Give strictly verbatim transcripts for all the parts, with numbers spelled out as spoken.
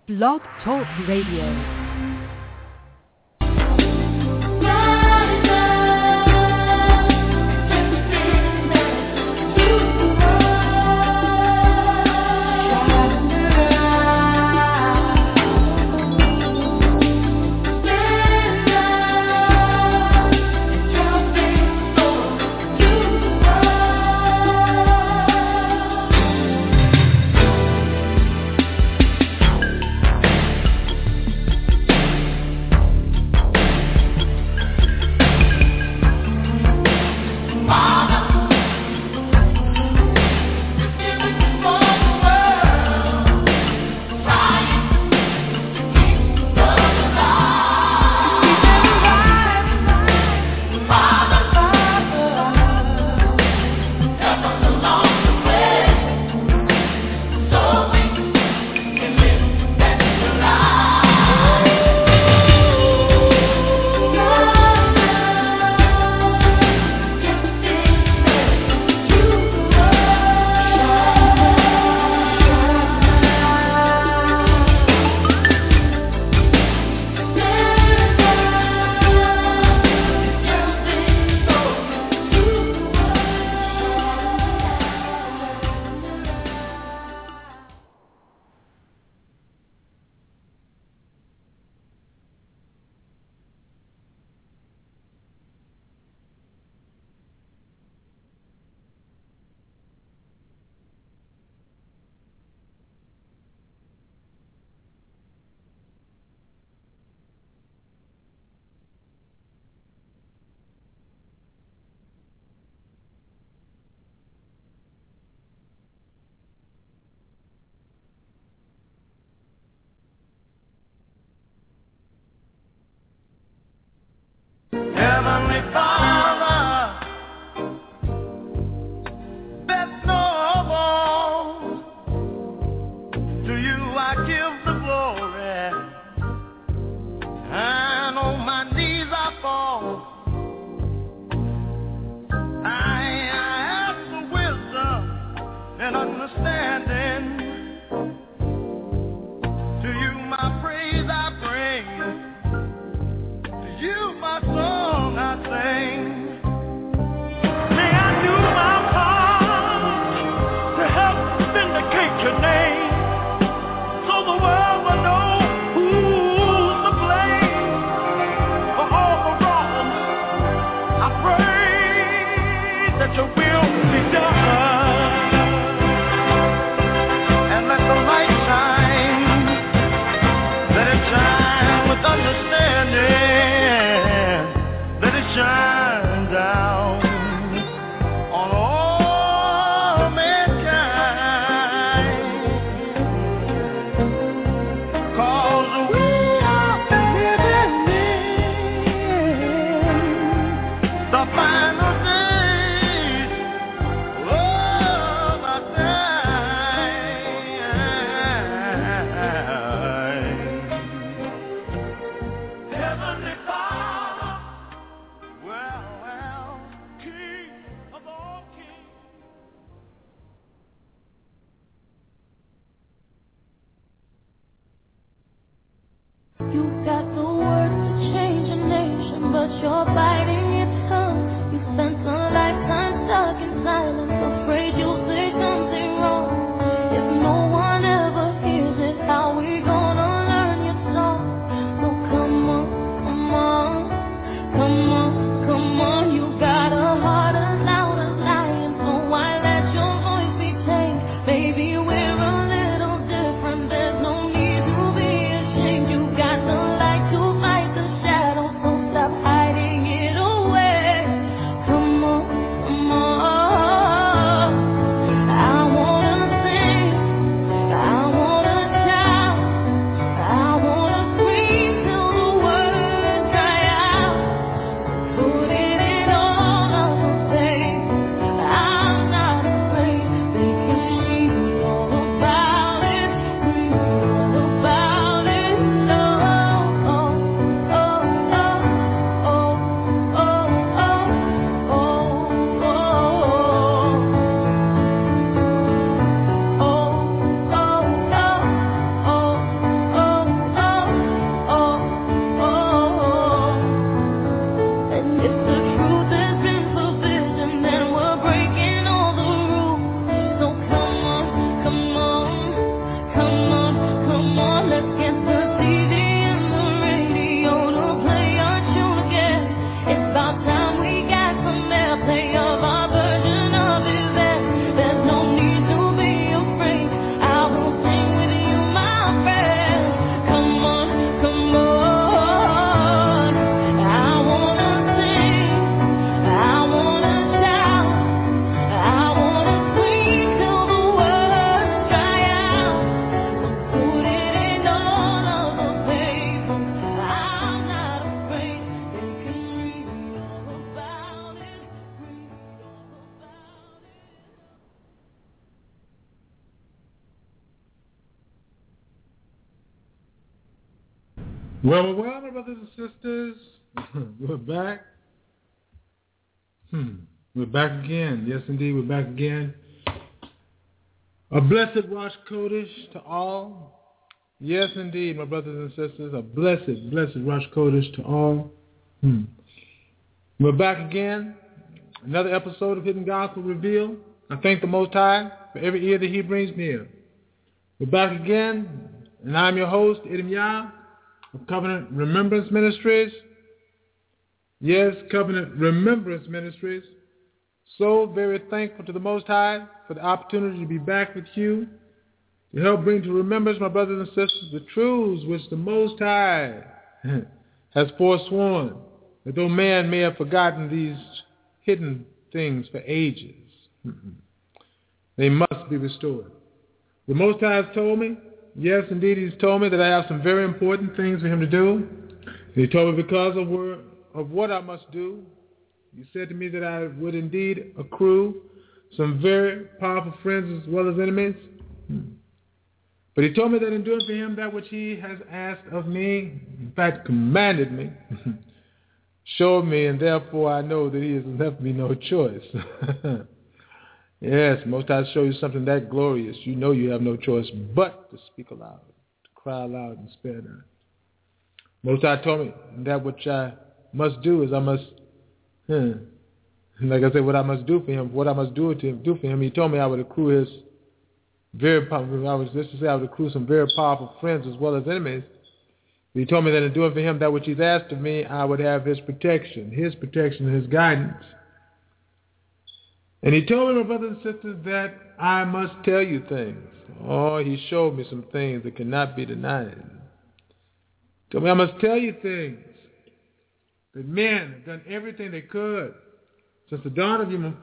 Blog Talk Radio. Heavenly Father, best of all, to you I give the glory, and on my knees I fall. I ask for wisdom and understanding. To you my praise I bring. To you my song I sing. May I do my part to help vindicate your name, so the world will know Well, well, my brothers and sisters, we're back. Hmm. We're back again. Yes, indeed, we're back again. A blessed Rosh Chodesh to all. Yes, indeed, my brothers and sisters, a blessed, blessed Rosh Chodesh to all. Hmm. We're back again. Another episode of Hidden Gospel Revealed. I thank the Most High for every ear that He brings near. We're back again, and I'm your host, Edom Yah, of Covenant Remembrance Ministries. Yes, Covenant Remembrance Ministries. So very thankful to the Most High for the opportunity to be back with you, to help bring to remembrance, my brothers and sisters, the truths which the Most High has forsworn, that though man may have forgotten these hidden things for ages, they must be restored. The Most High has told me, yes, indeed, He's told me that I have some very important things for Him to do. He told me because of, where, of what I must do, He said to me that I would indeed accrue some very powerful friends as well as enemies. But He told me that in doing for Him that which He has asked of me, in fact commanded me, showed me, and therefore I know that He has left me no choice. Yes, Most High show you something that glorious. You know you have no choice but to speak aloud, to cry aloud and spare not. Most High told me that which I must do is I must, hmm, like I said, what I must do for Him, what I must do to him, do for Him. He told me I would accrue His very powerful, I was just to say I would accrue some very powerful friends as well as enemies. He told me that in doing for Him that which He's asked of me, I would have His protection, His protection, His guidance. And He told me, my brothers and sisters, that I must tell you things. Oh, He showed me some things that cannot be denied. He told me I must tell you things. That men have done everything they could since the dawn of human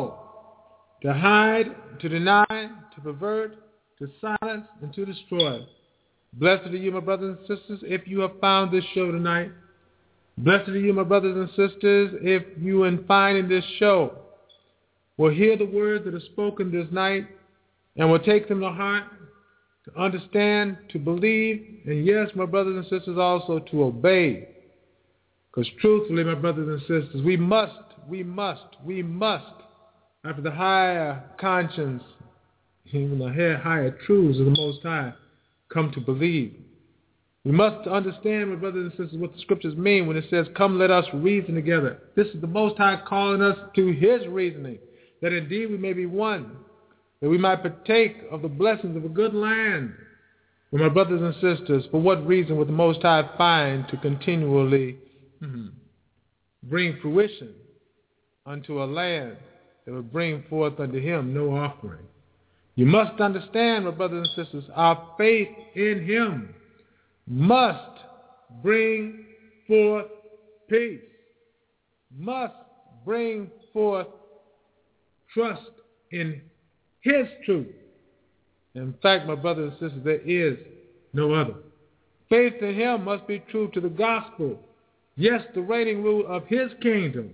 fall to hide, to deny, to pervert, to silence, and to destroy. Blessed are you, my brothers and sisters, if you have found this show tonight. Blessed are you, my brothers and sisters, if you, in finding this show, will hear the words that are spoken this night and will take them to heart, to understand, to believe, and yes, my brothers and sisters, also to obey. Because truthfully, my brothers and sisters, we must, we must, we must, after the higher conscience, even the higher truths of the Most High, come to believe. We must understand, my brothers and sisters, what the scriptures mean when it says, come let us reason together. This is the Most High calling us to His reasoning, that indeed we may be one, that we might partake of the blessings of a good land. For my brothers and sisters, for what reason would the Most High find to continually mm-hmm, bring fruition unto a land that would bring forth unto Him no offering? You must understand, my brothers and sisters, our faith in Him must bring forth peace, must bring forth trust in His truth. In fact, my brothers and sisters, there is no other. Faith in Him must be true to the gospel. Yes, the reigning rule of His kingdom.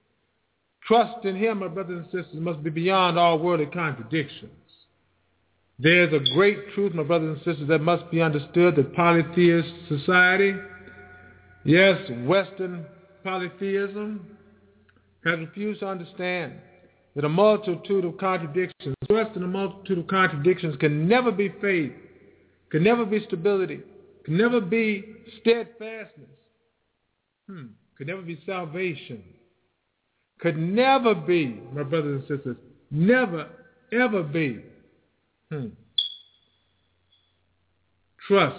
Trust in Him, my brothers and sisters, must be beyond all worldly contradictions. There's a great truth, my brothers and sisters, that must be understood, that polytheist society, yes, Western polytheism, has refused to understand that a multitude of contradictions, less than a multitude of contradictions, can never be faith, can never be stability, can never be steadfastness, hmm, could never be salvation, could never be, my brothers and sisters, never, ever be hmm, trust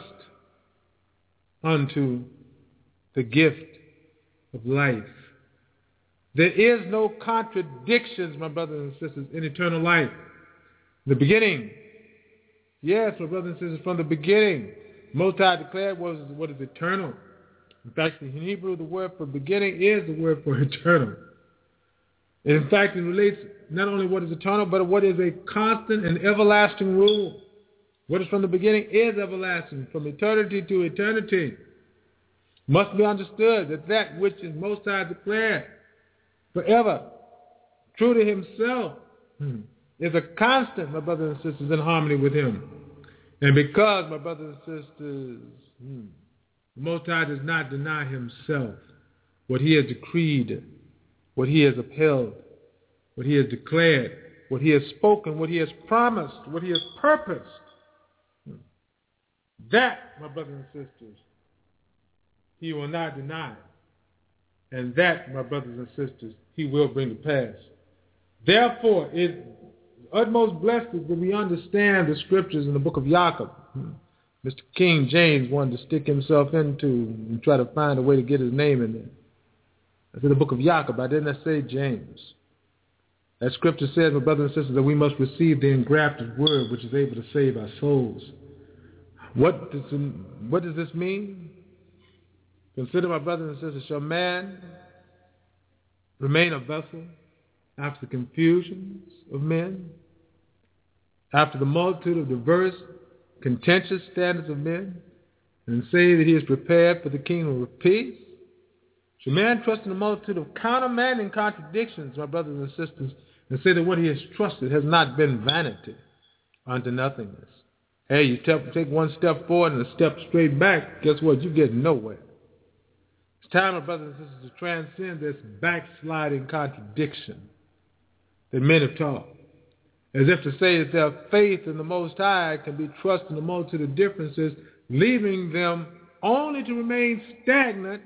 unto the gift of life. There is no contradictions, my brothers and sisters, in eternal life. The beginning, yes, my brothers and sisters, from the beginning, Most High declared was what is eternal. In fact, in Hebrew, the word for beginning is the word for eternal. And in fact, it relates not only what is eternal, but what is a constant and everlasting rule. What is from the beginning is everlasting, from eternity to eternity. Must be understood that that which is Most High declared forever, true to Himself, hmm, is a constant, my brothers and sisters, in harmony with Him. And because, my brothers and sisters, hmm, The Most High does not deny himself. What he has decreed, what he has upheld, what he has declared, what he has spoken, what he has promised, what he has purposed. That, my brothers and sisters, he will not deny. And that, my brothers and sisters, he will bring to pass. Therefore, it utmost blessed is that we understand the scriptures in the book of Jacob. Mister King James wanted to stick himself into and try to find a way to get his name in there. I said the book of Jacob. I didn't say James. That scripture says, my brothers and sisters, that we must receive the engrafted word which is able to save our souls. What does, what does this mean? Consider, my brothers and sisters, shall man remain a vessel after the confusions of men, after the multitude of diverse, contentious standards of men, and say that he is prepared for the kingdom of peace? Shall man trust in a multitude of countermanding contradictions, my brothers and sisters, and say that what he has trusted has not been vanity unto nothingness? Hey, you take one step forward and a step straight back, guess what? You get nowhere. It's time, my brothers and sisters, to transcend this backsliding contradiction that men have taught, as if to say that their faith in the Most High can be trusted in a multitude of differences, leaving them only to remain stagnant.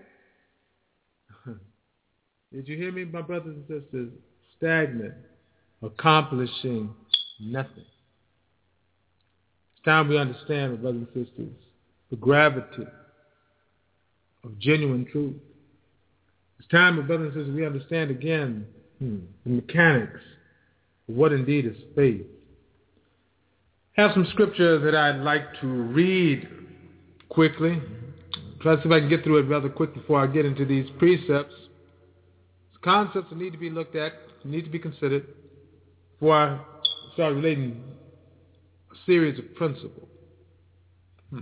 Did you hear me, my brothers and sisters? Stagnant, accomplishing nothing. It's time we understand, my brothers and sisters, the gravity of genuine truth. It's time, my brothers and sisters, we understand again hmm, the mechanics of what indeed is faith. I have some scripture that I'd like to read quickly. Try to see if I can get through it rather quick before I get into these precepts. It's concepts that need to be looked at, need to be considered before I start relating a series of principles. Hmm.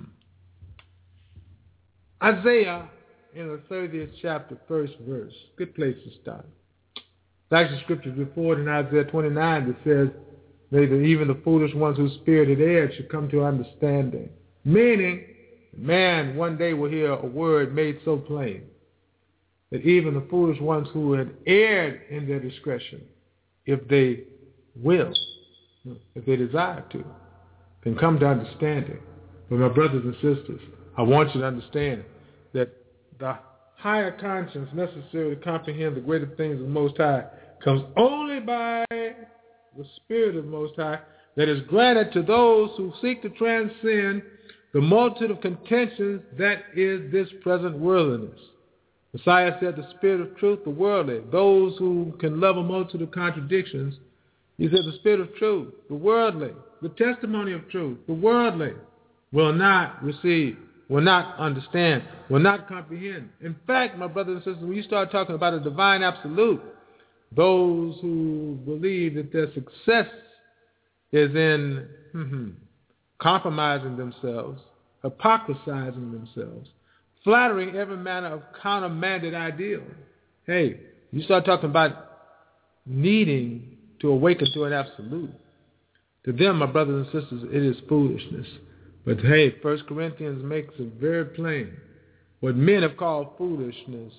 Isaiah, in the thirtieth chapter, first verse. Good place to start. There's actually scriptures before in Isaiah twenty-nine that says, that even the foolish ones whose spirit had erred should come to understanding. Meaning, man one day will hear a word made so plain that even the foolish ones who had erred in their discretion, if they will, if they desire to, can come to understanding. But my brothers and sisters, I want you to understand that the higher conscience necessary to comprehend the greater things of the Most High comes only by the Spirit of the Most High that is granted to those who seek to transcend the multitude of contentions that is this present worldliness. Messiah said the Spirit of truth, the worldly, those who can love a multitude of contradictions. He said the Spirit of truth, the worldly, the testimony of truth, the worldly, will not receive, will not understand, will not comprehend. In fact, my brothers and sisters, when you start talking about a divine absolute, those who believe that their success is in mm-hmm, compromising themselves, hypocrisizing themselves, flattering every manner of countermanded ideal. Hey, you start talking about needing to awaken to an absolute. To them, my brothers and sisters, it is foolishness. But hey, First Corinthians makes it very plain. What men have called foolishness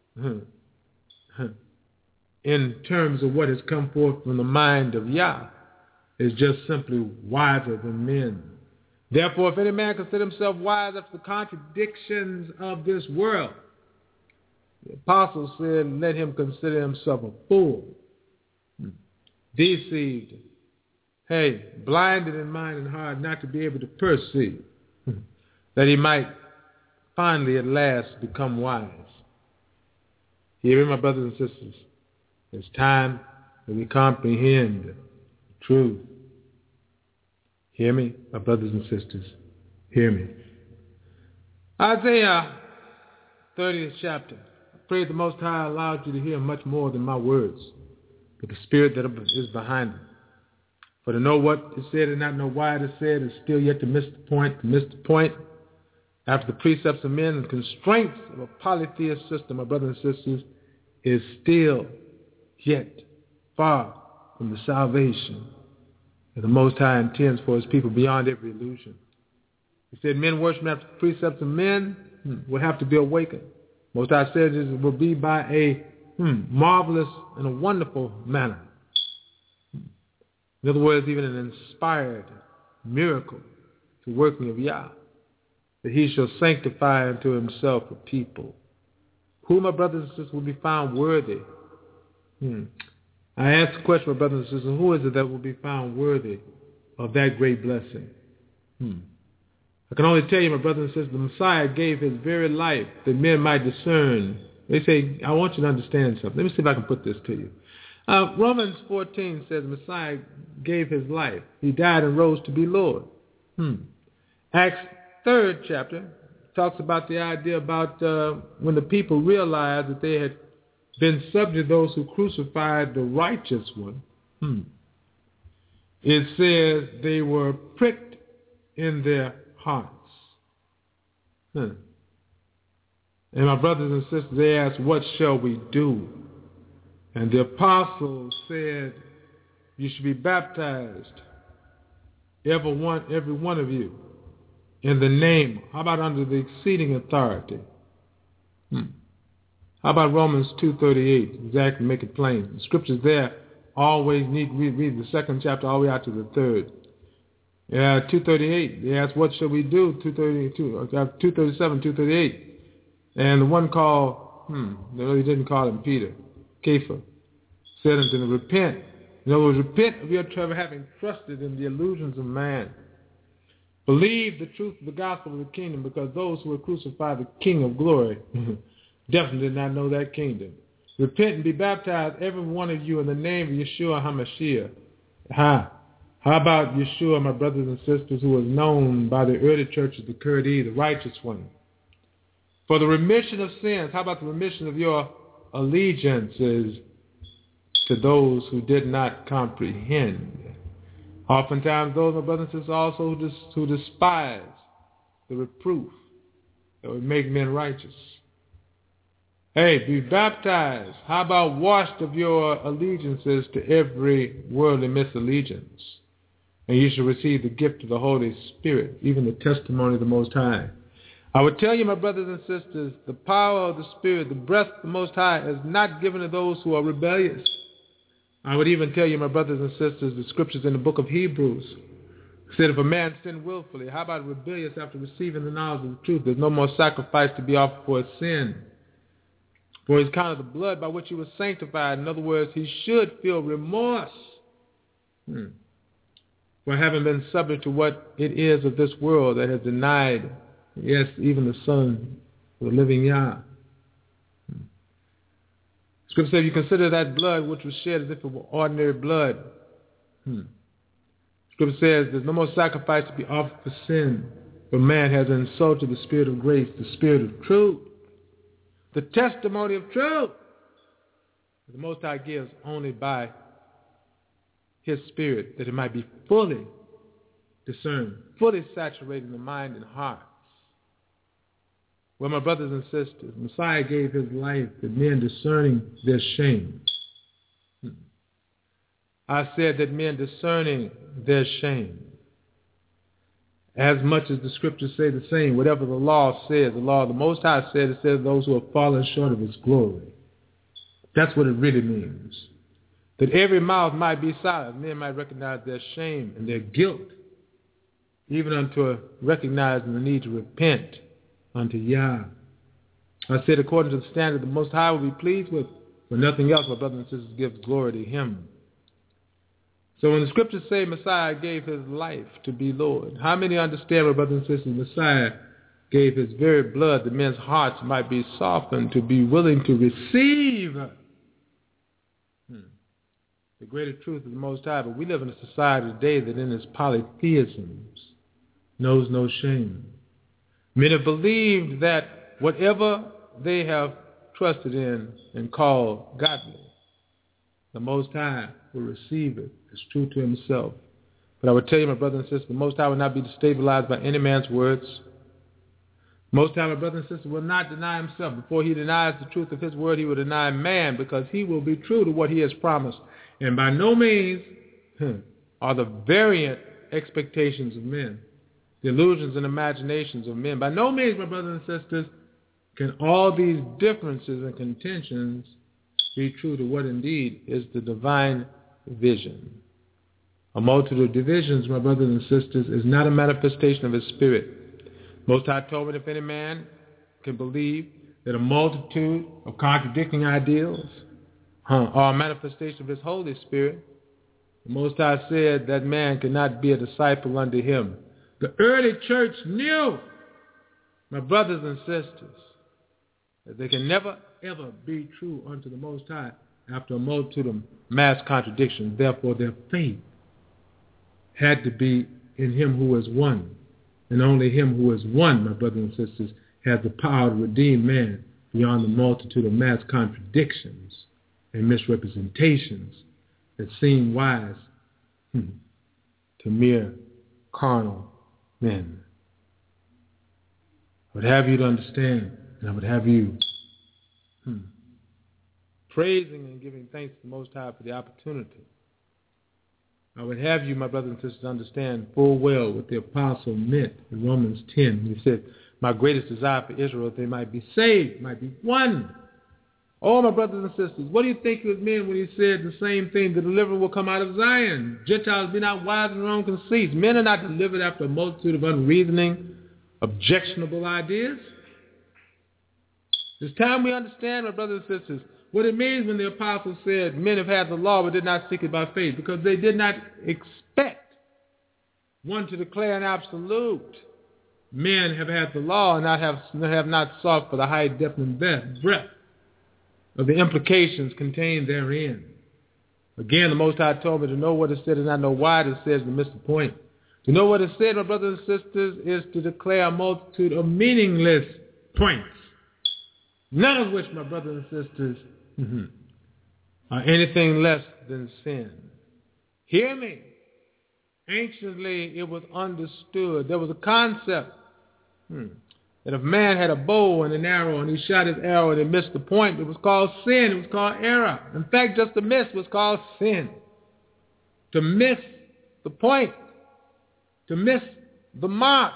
in terms of what has come forth from the mind of Yah is just simply wiser than men. Therefore, if any man consider himself wise after the contradictions of this world, the apostle said, let him consider himself a fool, deceived, hey, blinded in mind and heart not to be able to perceive, that he might finally at last become wise. Hear me, my brothers and sisters. It's time that we comprehend truth. Hear me, my brothers and sisters. Hear me. Isaiah thirtieth chapter. I pray the Most High allowed you to hear much more than my words, but the Spirit that is behind them. For to know what is said and not know why it is said is still yet to miss the point, to miss the point. After the precepts of men and constraints of a polytheist system, my brothers and sisters, is still yet far from the salvation that the Most High intends for his people beyond every illusion. He said, men worship after the precepts of men, hmm, will have to be awakened. Most High said it will be by a hmm, marvelous and a wonderful manner. In other words, even an inspired miracle, the working of Yah, that he shall sanctify unto himself a people. Who, my brothers and sisters, will be found worthy? Hmm. I ask the question, my brothers and sisters, who is it that will be found worthy of that great blessing? Hmm. I can only tell you, my brothers and sisters, the Messiah gave his very life that men might discern. They say, I want you to understand something. Let me see if I can put this to you. Uh, Romans fourteen says the Messiah gave his life. He died and rose to be Lord. Hmm. Acts third chapter talks about the idea about uh, when the people realized that they had been subject to those who crucified the righteous one. Hmm. It says they were pricked in their hearts. Hmm. And my brothers and sisters, they asked, what shall we do? And the apostles said, you should be baptized, every one, every one of you, in the name. How about under the exceeding authority? Hmm. How about Romans two thirty-eight? Exactly, make it plain. The scriptures there always need to read, read the second chapter all the way out to the third. Yeah, two thirty-eight. They asked, what shall we do? two thirty-two, two thirty-seven, two thirty-eight. And the one called, hmm, they really didn't call him Peter, Kepha, said unto them, repent. In other words, repent of your trouble, having trusted in the illusions of man. Believe the truth of the gospel of the kingdom, because those who have crucified the King of glory definitely did not know that kingdom. Repent and be baptized, every one of you, in the name of Yeshua HaMashiach. Ha. How about Yeshua, my brothers and sisters, who was known by the early church as the Kurdi, the righteous one? For the remission of sins, how about the remission of your allegiances to those who did not comprehend? Oftentimes those, my brothers and sisters, also who, dis- who despise the reproof that would make men righteous. Hey, be baptized. How about washed of your allegiances to every worldly misallegiance? And you shall receive the gift of the Holy Spirit, even the testimony of the Most High. I would tell you, my brothers and sisters, the power of the Spirit, the breath of the Most High is not given to those who are rebellious. I would even tell you, my brothers and sisters, the scriptures in the book of Hebrews said if a man sin willfully, how about rebellious after receiving the knowledge of the truth? There's no more sacrifice to be offered for his sin. For he's counted the blood by which he was sanctified. In other words, he should feel remorse hmm, for having been subject to what it is of this world that has denied, yes, even the Son of the living Yah. Hmm. Scripture says, you consider that blood which was shed as if it were ordinary blood. Hmm. Scripture says, there's no more sacrifice to be offered for sin, for man has insulted the Spirit of grace, the Spirit of truth, the testimony of truth. The Most High gives only by his Spirit, that it might be fully discerned, fully saturating the mind and hearts. Well, my brothers and sisters, Messiah gave his life that men discerning their shame. Hmm. I said that men discerning their shame. As much as the scriptures say the same, whatever the law says, the law of the Most High said, it says those who have fallen short of his glory. That's what it really means. That every mouth might be silent, men might recognize their shame and their guilt, even unto recognizing the need to repent unto Yah. I said according to the standard the Most High will be pleased with, for nothing else, my brothers and sisters, gives glory to him. So when the scriptures say Messiah gave his life to be Lord, how many understand, my brothers and sisters, Messiah gave his very blood that men's hearts might be softened to be willing to receive hmm. the greater truth of the Most High? But we live in a society today that in its polytheisms knows no shame. Men have believed that whatever they have trusted in and called godly, the Most High will receive it as true to himself. But I would tell you, my brother and sister, the Most High will not be destabilized by any man's words. Most High, my brother and sister, will not deny himself. Before he denies the truth of his word, he will deny man, because he will be true to what he has promised. And by no means hmm, are the variant expectations of men the illusions and imaginations of men. By no means, my brothers and sisters, can all these differences and contentions be true to what indeed is the divine vision. A multitude of divisions, my brothers and sisters, is not a manifestation of his spirit. Most High told me that if any man can believe that a multitude of contradicting ideals huh, are a manifestation of his Holy Spirit, the Most High said that man cannot be a disciple unto him. The early church knew, my brothers and sisters, that they can never, ever be true unto the Most High after a multitude of mass contradictions. Therefore, their faith had to be in him who is one. And only him who is one, my brothers and sisters, has the power to redeem man beyond the multitude of mass contradictions and misrepresentations that seem wise hmm, to mere carnal men. I would have you to understand, and I would have you hmm, praising and giving thanks to the Most High for the opportunity. I would have you, my brothers and sisters, understand full well what the apostle meant in Romans ten. He said, my greatest desire for Israel, that they might be saved, might be one. Oh, my brothers and sisters, what do you think it meant when he said the same thing? The deliverer will come out of Zion. Gentiles, be not wise in their own conceits. Men are not delivered after a multitude of unreasoning, objectionable ideas. It's time we understand, my brothers and sisters, what it means when the apostle said men have had the law but did not seek it by faith, because they did not expect one to declare an absolute. Men have had the law and not have, have not sought for the high depth and breadth of the implications contained therein. Again, the Most High told me to know what is said and not know why it is said to miss the point. To know what is said, my brothers and sisters, is to declare a multitude of meaningless points, none of which, my brothers and sisters, mm-hmm, are anything less than sin. Hear me. Anciently, it was understood. There was a concept hmm, that if man had a bow and an arrow and he shot his arrow and he missed the point, it was called sin. It was called error. In fact, just to miss was called sin. To miss the point, to miss the mark,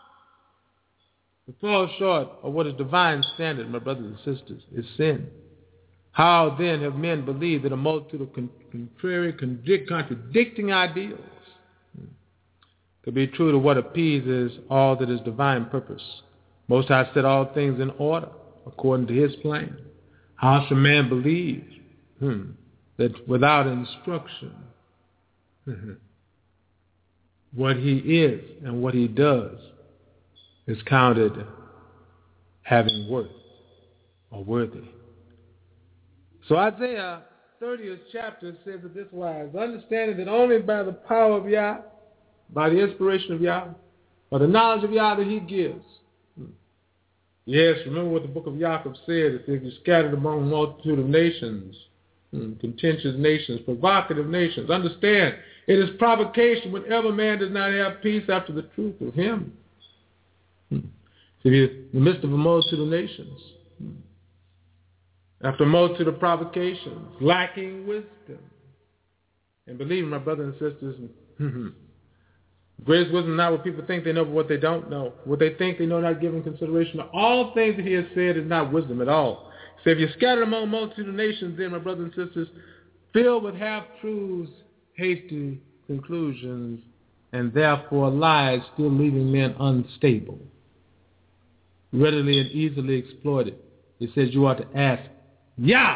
to fall short of what is divine standard, my brothers and sisters, is sin. How then have men believed that a multitude of contrary, contradicting ideals could be true to what appeases all that is divine purpose? Most High set all things in order according to his plan. How shall man believe hmm, that without instruction hmm, what he is and what he does is counted having worth or worthy? So Isaiah thirtieth chapter says it this wise, understanding that only by the power of Yah, by the inspiration of Yah, by the knowledge of Yah that he gives. Yes, remember what the book of Yaakov said, it says you're scattered among a multitude of nations, contentious nations, provocative nations. Understand, it is provocation whenever man does not have peace after the truth of him. So you're in the midst of a multitude of nations, after a multitude of provocations, lacking wisdom. And believe me, my brothers and sisters, greatest wisdom is not what people think they know, but what they don't know. What they think they know, not giving consideration to all things that he has said, is not wisdom at all. So if you're scattered among a multitude of nations, then, my brothers and sisters, filled with half-truths, hasty conclusions, and therefore lies, still leaving men unstable, readily and easily exploited. It says you ought to ask Yah,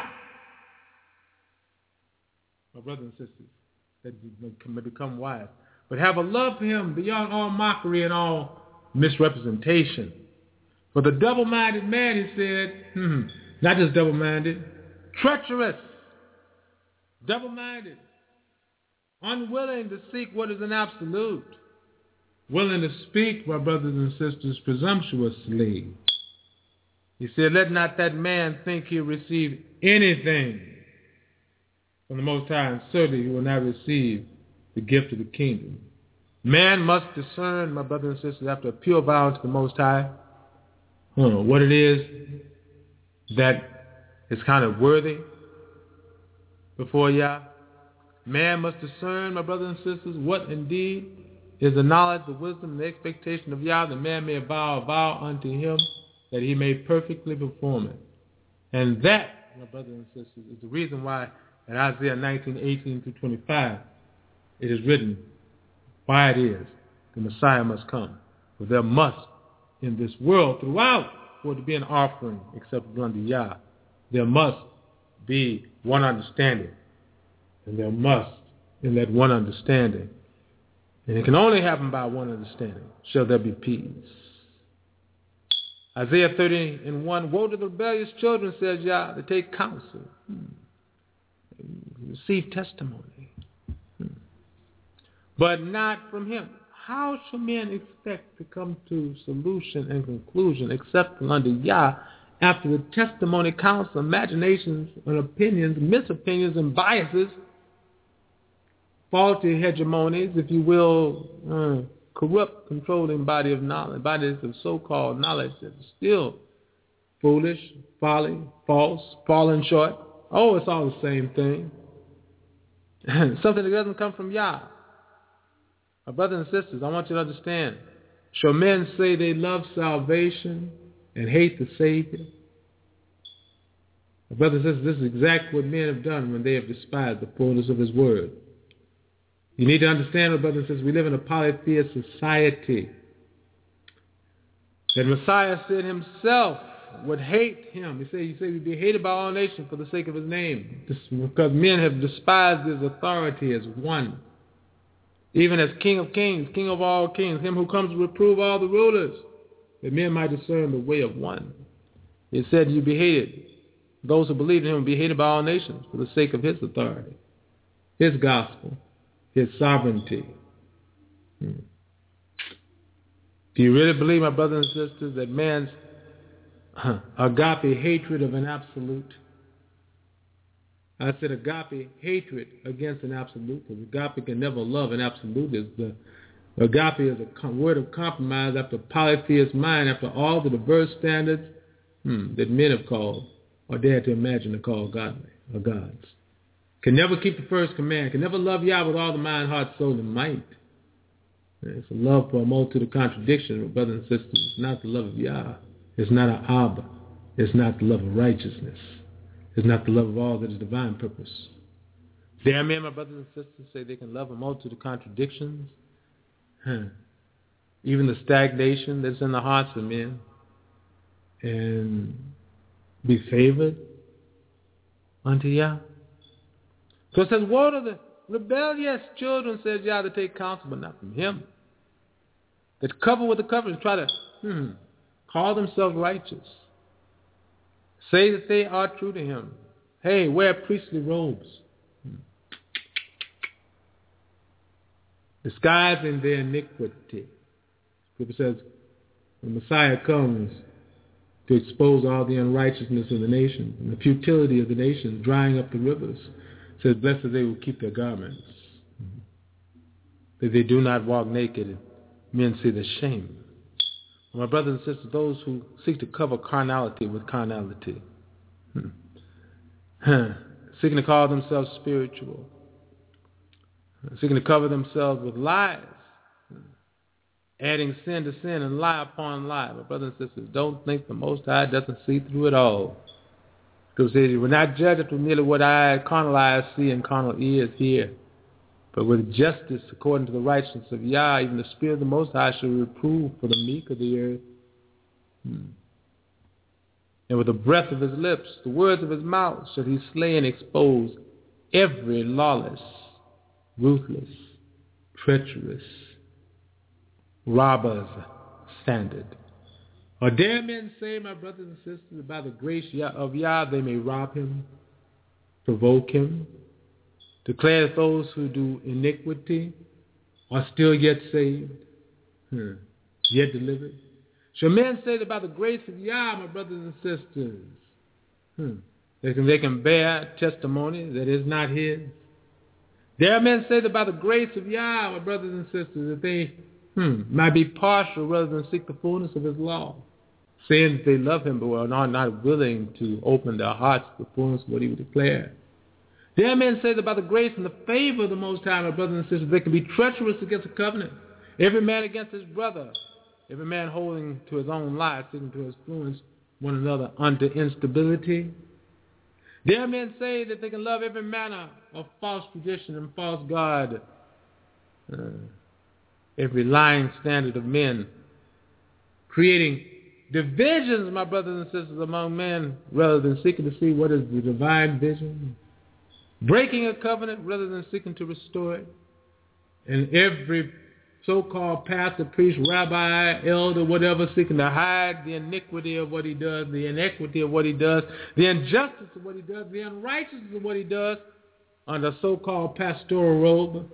my brothers and sisters, that you may become wise. But have a love for him beyond all mockery and all misrepresentation. For the double-minded man, he said, hmm, not just double-minded, treacherous, double-minded, unwilling to seek what is an absolute, willing to speak, my brothers and sisters, presumptuously. He said, let not that man think he'll receive anything from the Most High, and certainly he will not receive the gift of the kingdom. Man must discern, my brothers and sisters, after a pure vow to the Most High, huh, what it is that is kind of worthy before Yah. Man must discern, my brothers and sisters, what indeed is the knowledge, the wisdom, and the expectation of Yah, that man may vow a vow unto him, that he may perfectly perform it. And that, my brothers and sisters, is the reason why in Isaiah nineteen, eighteen through twenty-five, it is written why it is the Messiah must come. For there must, in this world throughout, for it to be an offering acceptable unto Yah, there must be one understanding. And there must, in that one understanding, and it can only happen by one understanding, shall there be peace. Isaiah thirty and one, woe to the rebellious children, says Yah, that take counsel, hmm. receive testimony, hmm. but not from him. How shall men expect to come to solution and conclusion except under Yah, after the testimony, counsel, imaginations, and opinions, misopinions, and biases, faulty hegemonies, if you will, uh, corrupt, controlling body of knowledge, bodies of so-called knowledge that is still foolish, folly, false, falling short. Oh, it's all the same thing. Something that doesn't come from Yah. My brothers and sisters, I want you to understand. Shall men say they love salvation and hate the Savior? My brothers and sisters, this is exactly what men have done when they have despised the fullness of his word. You need to understand, my brothers and sisters, we live in a polytheist society. That Messiah said himself would hate him. He said, he said he'd be hated by all nations for the sake of his name, because men have despised his authority as one. Even as King of kings, King of all kings, him who comes to reprove all the rulers, that men might discern the way of one. He said you'd be hated. Those who believe in him will be hated by all nations for the sake of his authority, his gospel, his sovereignty. Hmm. Do you really believe, my brothers and sisters, that man's huh, agape hatred of an absolute? I said agape hatred against an absolute, because agape can never love an absolute. The agape is a word of compromise after polytheist mind, after all the diverse standards hmm, that men have called or dare to imagine to call godly or gods. Can never keep the first command, can never love Yah with all the mind, heart, soul, and might. It's a love for a multitude of contradictions, brothers and sisters. It's not the love of Yah. It's not an Abba. It's not the love of righteousness. It's not the love of all that is divine purpose. Dare men, my brothers and sisters, say they can love a multitude of contradictions? Huh. Even the stagnation that's in the hearts of men, and be favored unto Yah? So it says, woe to the rebellious children, says Yah, that take counsel, but not from him. That cover with the covers, try to hmm, call themselves righteous. Say that they are true to him. Hey, wear priestly robes. Hmm. Disguising their iniquity. Scripture says, when Messiah comes to expose all the unrighteousness of the nation and the futility of the nation, drying up the rivers, says, blessed are they who keep their garments, mm-hmm. that they do not walk naked, and men see the shame. My brothers and sisters, those who seek to cover carnality with carnality, hmm. huh. seeking to call themselves spiritual, seeking to cover themselves with lies, hmm. adding sin to sin and lie upon lie. My brothers and sisters, don't think the Most High doesn't see through it all. Because he will not judge it with merely what eye, carnal eyes see and carnal ears hear, but with justice according to the righteousness of Yah. Even the Spirit of the Most High shall reprove for the meek of the earth. Hmm. And with the breath of his lips, the words of his mouth, shall he slay and expose every lawless, ruthless, treacherous, robber's standard. Or dare men say, my brothers and sisters, that by the grace of Yah they may rob him, provoke him, declare that those who do iniquity are still yet saved, hmm, yet delivered? Shall men say that by the grace of Yah, my brothers and sisters, hmm, they can, they can bear testimony that is not his? Dare men say that by the grace of Yah, my brothers and sisters, that they hmm, might be partial rather than seek the fullness of his law, saying that they love him but are not, not willing to open their hearts to the fullness of what he would declare? Dare men say that by the grace and the favor of the Most High, my brothers and sisters, they can be treacherous against the covenant, Every man against his brother, every man holding to his own lie, seeking to influence one another unto instability. Dare men say that they can love every manner of false tradition and false god, uh, every lying standard of men, creating divisions, my brothers and sisters, among men, rather than seeking to see what is the divine vision, breaking a covenant rather than seeking to restore it, and every so-called pastor, priest, rabbi, elder, whatever, seeking to hide the iniquity of what he does, the inequity of what he does, the injustice of what he does, the unrighteousness of what he does, under so-called pastoral robe,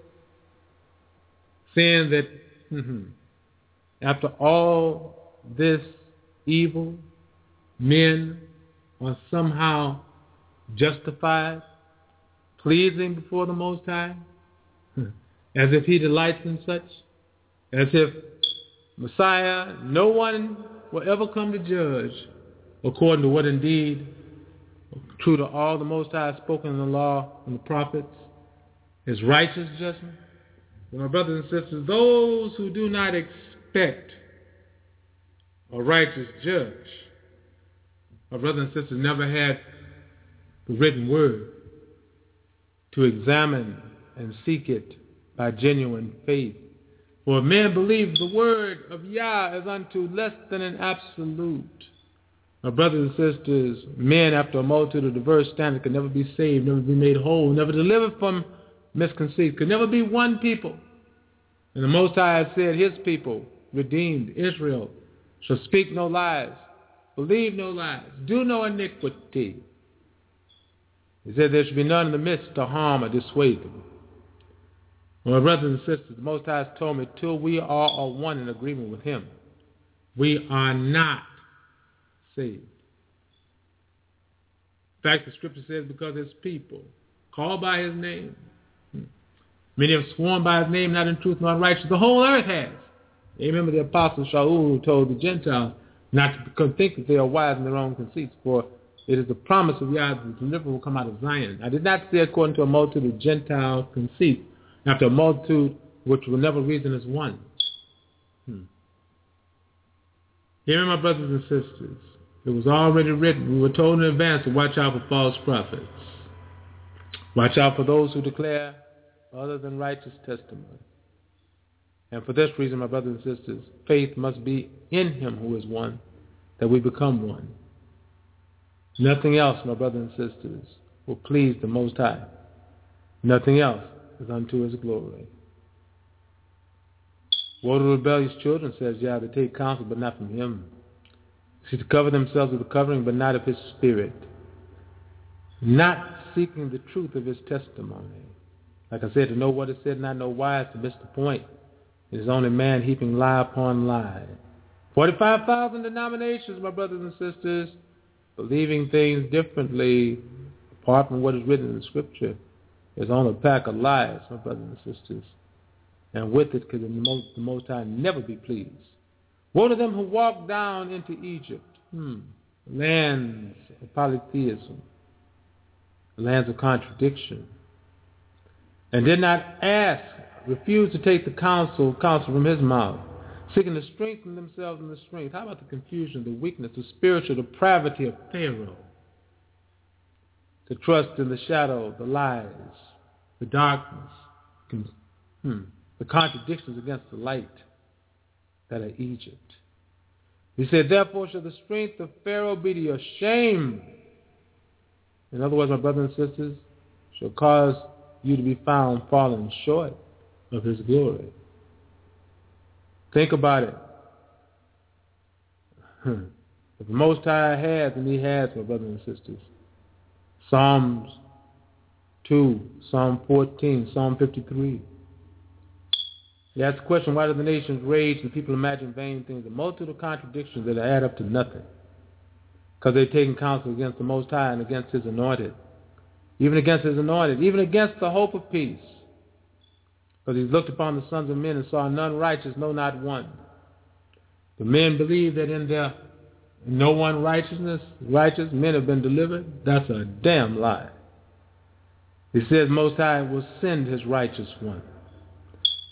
saying that mm-hmm, after all this evil, men are somehow justified, pleasing before the Most High, as if he delights in such, as if Messiah, no one will ever come to judge according to what indeed, true to all the Most High spoken in the law and the prophets, his righteous judgment. But my brothers and sisters, those who do not expect a righteous judge, my brothers and sisters, never had the written word to examine and seek it by genuine faith. For if men believe the word of Yah is unto less than an absolute. My brothers and sisters, men after a multitude of diverse standards could never be saved, never be made whole, never delivered from misconceived, could never be one people. And the Most High has said his people, redeemed, Israel, shall speak no lies, believe no lies, do no iniquity. He said there should be none in the midst to harm or dissuade them. Well, my brothers and sisters, the Most High has told me, till we all are one in agreement with him, we are not saved. In fact, the scripture says because his people, called by his name, many have sworn by his name, not in truth nor in righteousness, the whole earth has. You remember the apostle Shaul who told the Gentiles not to think that they are wise in their own conceits, for it is the promise of Yah that the deliverer will come out of Zion. I did not say according to a multitude of Gentile conceits, after a multitude which will never reason as one. Hmm. Hear me, my brothers and sisters. It was already written. We were told in advance to watch out for false prophets. Watch out for those who declare other than righteous testimony. And for this reason, my brothers and sisters, faith must be in him who is one, that we become one. Nothing else, my brothers and sisters, will please the Most High. Nothing else is unto his glory. Woe to the rebellious children, says Yah, to take counsel, but not from him. See, to cover themselves with the covering, but not of his spirit. Not seeking the truth of his testimony. Like I said, to know what is said and not know why is to miss the point. It is only man heaping lie upon lie. forty-five thousand denominations, my brothers and sisters, believing things differently apart from what is written in the scripture. Is only a pack of lies, my brothers and sisters. And with it could the Most, the Most High never be pleased. Woe to them who walk down into Egypt, hmm. lands of polytheism, lands of contradiction, and did not ask, refused to take the counsel, counsel from his mouth, seeking to strengthen themselves in the strength. How about the confusion, the weakness, the spiritual depravity of Pharaoh? To trust in the shadow, the lies, the darkness, hmm, the contradictions against the light that are Egypt. He said, therefore shall the strength of Pharaoh be to your shame. In other words, my brothers and sisters, shall cause you to be found falling short of his glory. Think about it. If the Most High has, and he has, my brothers and sisters, Psalms two, Psalm fourteen, Psalm fifty-three. He asks the question, why do the nations rage and people imagine vain things? A multitude of contradictions that add up to nothing. Because they've taken counsel against the Most High and against his anointed. Even against his anointed. Even against the hope of peace. Because he's looked upon the sons of men and saw none righteous, no, not one. The men believe that in their no one righteousness, righteous men have been delivered. That's a damn lie. He says Most High will send his righteous one.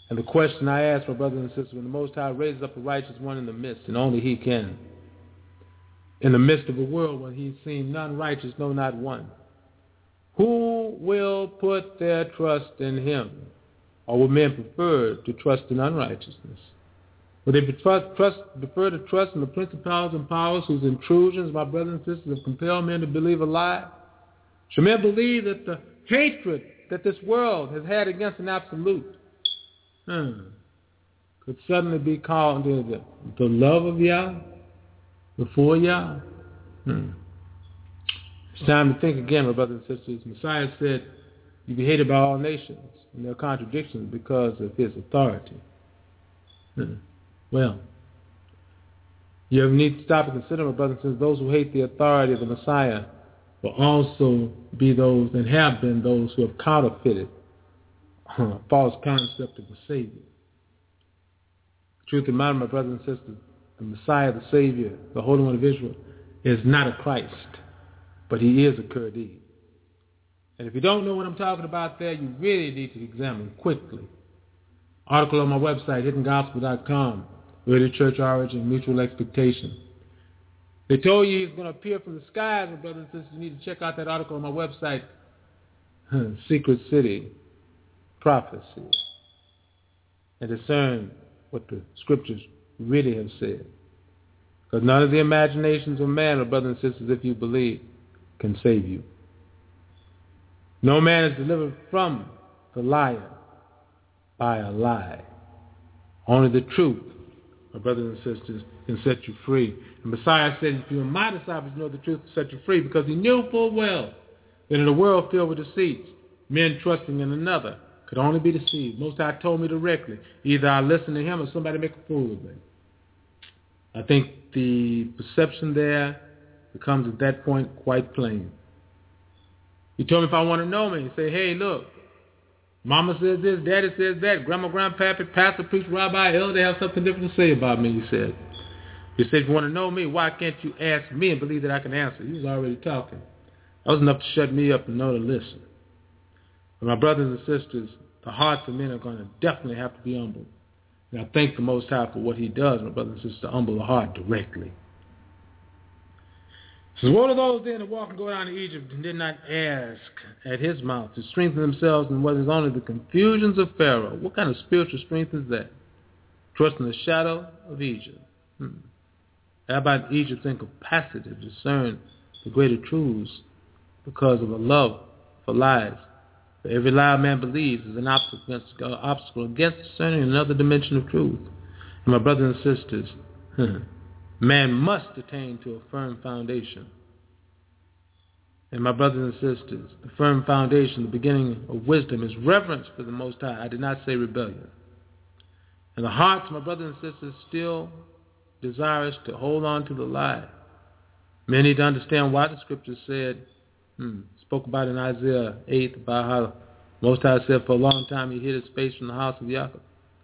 And the question I ask my brothers and sisters, when the Most High raises up a righteous one in the midst, and only he can, in the midst of a world when he's seen none righteous, no, not one, who will put their trust in him? Or will men prefer to trust in unrighteousness? Will they trust, trust, prefer to trust in the principalities and powers whose intrusions, my brothers and sisters, have compelled men to believe a lie? Should men believe that the hatred that this world has had against an absolute hmm, could suddenly be called into the, the love of Yah, before Yah? Hmm. It's time to think again, my brothers and sisters. Messiah said, you be hated by all nations, and their contradictions because of his authority. Hmm. Well, you need to stop and consider, my brothers and sisters, those who hate the authority of the Messiah will also be those and have been those who have counterfeited a false concept of the Savior. The truth of the matter, my brothers and sisters, the Messiah, the Savior, the Holy One of Israel, is not a Christ, but he is a Kurdi. And if you don't know what I'm talking about there, you really need to examine quickly. Article on my website, hidden gospel dot com, Early Church Origin, Mutual Expectation. They told you he's going to appear from the skies, my brothers and sisters. You need to check out that article on my website, Secret City Prophecy, and discern what the scriptures really have said. Because none of the imaginations of man, my brothers and sisters, if you believe, can save you. No man is delivered from the liar by a lie. Only the truth, my brothers and sisters, can set you free. And Messiah said, if you are my disciples, you know the truth will set you free, because he knew full well that in a world filled with deceits, men trusting in another could only be deceived. Most High told me directly, either I listen to him or somebody make a fool of me. I think the perception there becomes at that point quite plain. He told me if I want to know me, he say, hey, look, Mama says this, Daddy says that, Grandma, Grandpappy, Pastor, Priest, Rabbi, Elder, they have something different to say about me, he said. He said, if you want to know me, why can't you ask me and believe that I can answer? He was already talking. That was enough to shut me up and know to listen. But my brothers and sisters, the hearts of men are going to definitely have to be humbled. And I thank the Most High for what he does, my brothers and sisters, to humble the heart directly. So woe to those then that walk and go down to Egypt and did not ask at his mouth to strengthen themselves in what is only the confusions of Pharaoh. What kind of spiritual strength is that? Trusting the shadow of Egypt. Hmm. How about Egypt's incapacity to discern the greater truths because of a love for lies? For every lie a man believes is an obstacle against, uh, obstacle against discerning another dimension of truth. And my brothers and sisters, hmm, man must attain to a firm foundation. And my brothers and sisters, the firm foundation, the beginning of wisdom, is reverence for the Most High. I did not say rebellion. And the hearts, my brothers and sisters, still desirous to hold on to the lie. Men need to understand why the scriptures said, hmm, spoke about in Isaiah eight, about how Most High said for a long time he hid his face from the house of Jacob.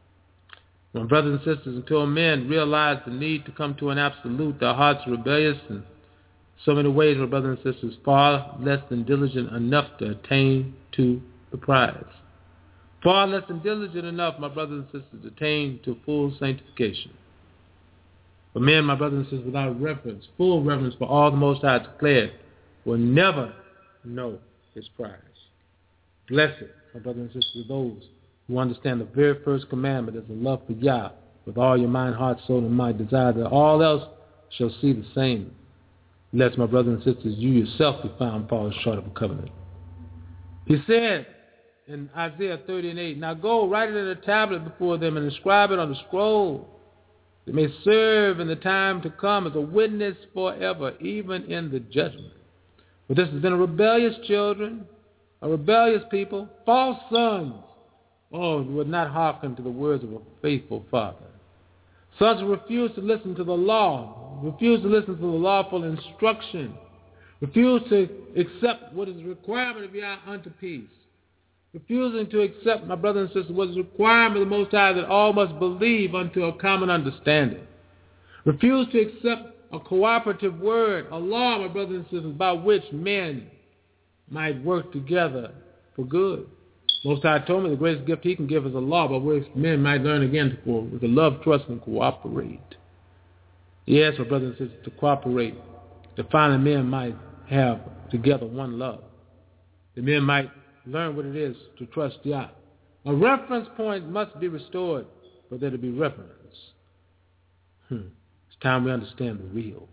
My brothers and sisters, until men realize the need to come to an absolute, their hearts are rebellious in so many ways, my brothers and sisters, far less than diligent enough to attain to the prize. Far less than diligent enough, my brothers and sisters, to attain to full sanctification. But men, my brothers and sisters, without reverence, full reverence for all the Most High declared, will never know his prize. Blessed, my brothers and sisters, are those who understand the very first commandment is the love for Yah with all your mind, heart, soul, and might, desire that all else shall see the same. Lest, my brothers and sisters, you yourself be found falling short of a covenant. He said in Isaiah thirty and eight, now go, write it in a tablet before them and inscribe it on the scroll. It may serve in the time to come as a witness forever, even in the judgment. But this has been a rebellious children, a rebellious people, false sons. Oh, who would not hearken to the words of a faithful father. Sons who refuse to listen to the law, refuse to listen to the lawful instruction, refuse to accept what is the requirement of Yah unto peace, refusing to accept, my brothers and sisters, what is the requirement of the Most High that all must believe unto a common understanding, refuse to accept a cooperative word, a law, my brothers and sisters, by which men might work together for good. Most High told me the greatest gift he can give is a law, by which men might learn again to, co- to love, trust, and cooperate. Yes, my brothers and sisters, to cooperate. The finally men might have together one love. The men might learn what it is to trust Yah. A reference point must be restored for there to be reverence. Hmm. It's time we understand the real.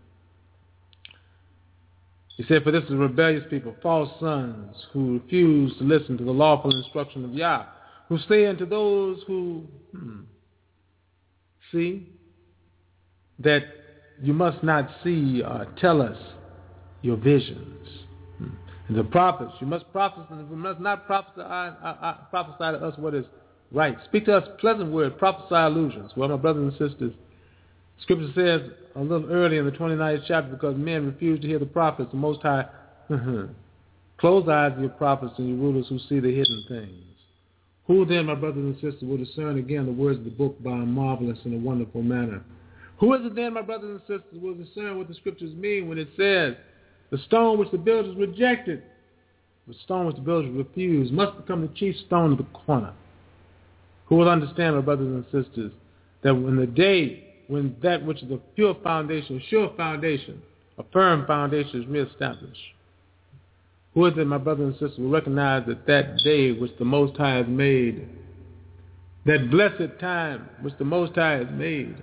He said, for this is a rebellious people, false sons, who refuse to listen to the lawful instruction of Yah, who say unto those who hmm, see that you must not see or tell us your visions. Hmm. And the prophets, you must prophesy, you must not prophesy, uh, uh, prophesy to us what is right. Speak to us pleasant words, prophesy illusions. Well, my brothers and sisters, Scripture says a little early in the twenty-ninth chapter, because men refuse to hear the prophets, the Most High, close the eyes of your prophets and your rulers who see the hidden things. Who then, my brothers and sisters, will discern again the words of the book by a marvelous and a wonderful manner? Who is it then, my brothers and sisters, will discern what the Scriptures mean when it says, the stone which the builders rejected, the stone which the builders refused, must become the chief stone of the corner? Who will understand, my brothers and sisters, that when the day when that which is a pure foundation, sure foundation, a firm foundation is reestablished? Who is it, my brothers and sisters, will recognize that that day which the Most High has made, that blessed time which the Most High has made,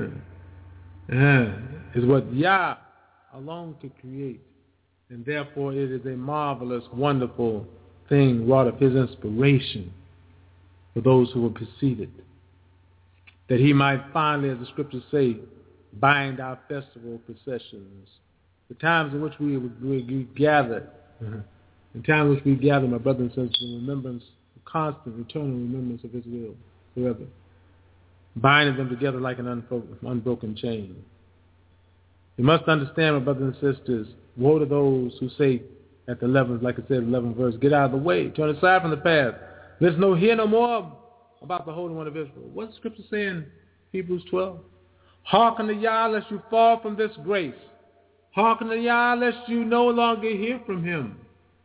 uh, is what Yah alone could create, and therefore it is a marvelous, wonderful thing wrought of his inspiration for those who will perceive it, that he might finally, as the Scriptures say, bind our festival processions, the times in which we, we, we gather, uh-huh. the times in which we gather, my brothers and sisters, in remembrance, constant, eternal remembrance of his will forever, binding them together like an unbro- unbroken chain. You must understand, my brothers and sisters, woe to those who say at the eleventh, like I said, eleventh verse, get out of the way, turn aside from the path. Let's no hear no more about the Holy One of Israel. What's the Scripture saying in Hebrews twelve? Hearken to Yah lest you fall from this grace. Hearken to Yah lest you no longer hear from him.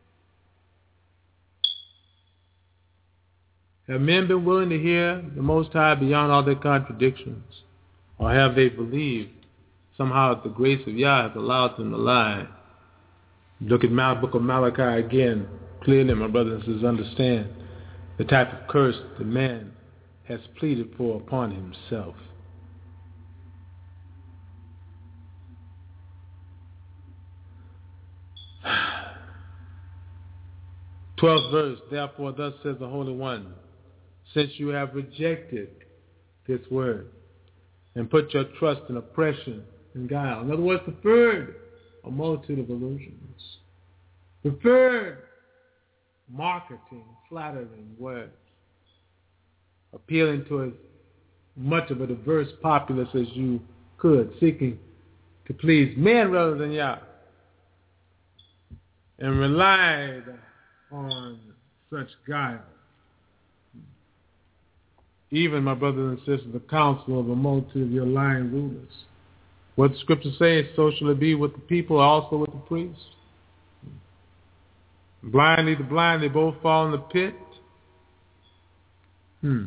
Have men been willing to hear the Most High beyond all their contradictions? Or have they believed somehow that the grace of Yah has allowed them to lie? Look at the book of Malachi again. Clearly, my brothers and sisters, understand the type of curse that man has pleaded for upon himself. twelfth verse, therefore thus says the Holy One, since you have rejected this word and put your trust in oppression and guile. In other words, preferred a multitude of illusions. Preferred marketing, flattering words, appealing to as much of a diverse populace as you could, seeking to please men rather than Yah, and relied on such guile. Even, my brothers and sisters, the counsel of a multitude of your lying rulers. What the Scripture says, so shall it be with the people, also with the priests. Blindly the blind, they both fall in the pit. Hmm.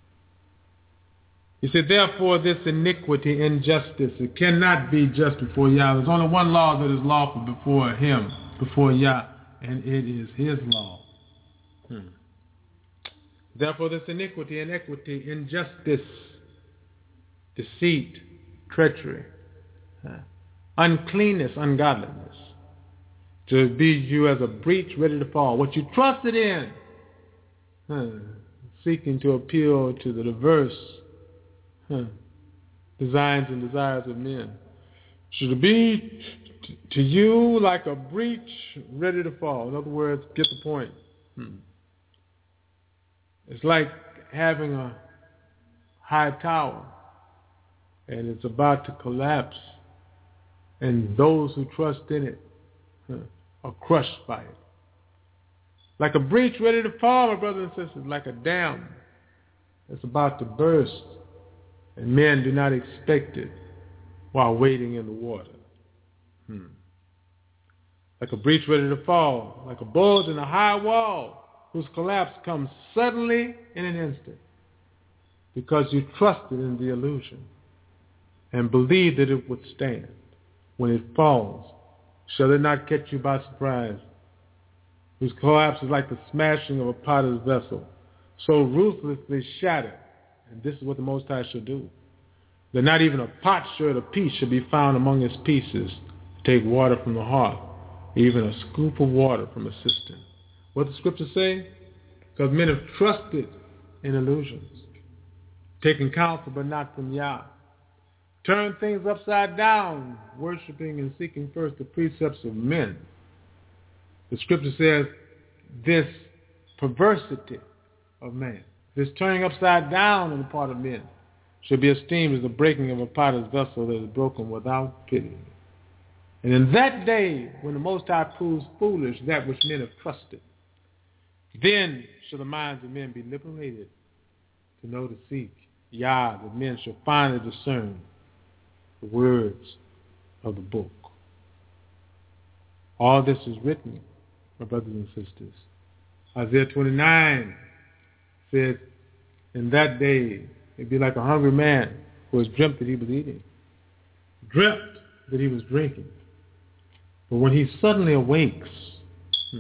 He said, therefore this iniquity, injustice, it cannot be just before Yah. There's only one law that is lawful before him, before Yah, and it is his law. Hmm. Therefore this iniquity, inequity, injustice, deceit, treachery, uh, uncleanness, ungodliness, to be you as a breach ready to fall. What you trusted in, huh, seeking to appeal to the diverse huh, designs and desires of men, should be t- to you like a breach ready to fall. In other words, get the point. Hmm. It's like having a high tower and it's about to collapse, and those who trust in it huh, are crushed by it. Like a breach ready to fall, my brothers and sisters, like a dam that's about to burst, and men do not expect it while wading in the water. Hmm. Like a breach ready to fall, like a bulge in a high wall whose collapse comes suddenly in an instant because you trusted in the illusion and believed that it would stand. When it falls, shall it not catch you by surprise? Whose collapse is like the smashing of a potter's vessel, so ruthlessly shattered. And this is what the Most High shall do. That not even a potsherd of peace shall be found among its pieces to take water from the hearth, even a scoop of water from a cistern. What does the scripture say? Because men have trusted in illusions, taken counsel but not from Yah, turned things upside down, worshiping and seeking first the precepts of men. The scripture says this perversity of man, this turning upside down on the part of men, should be esteemed as the breaking of a potter's vessel that is broken without pity. And in that day, when the Most High proves foolish that which men have trusted, then shall the minds of men be liberated to know to seek Yah, that men shall finally discern the words of the book. All this is written, my brothers and sisters. Isaiah twenty-nine says, in that day, it'd be like a hungry man who has dreamt that he was eating, dreamt that he was drinking. But when he suddenly awakes, hmm,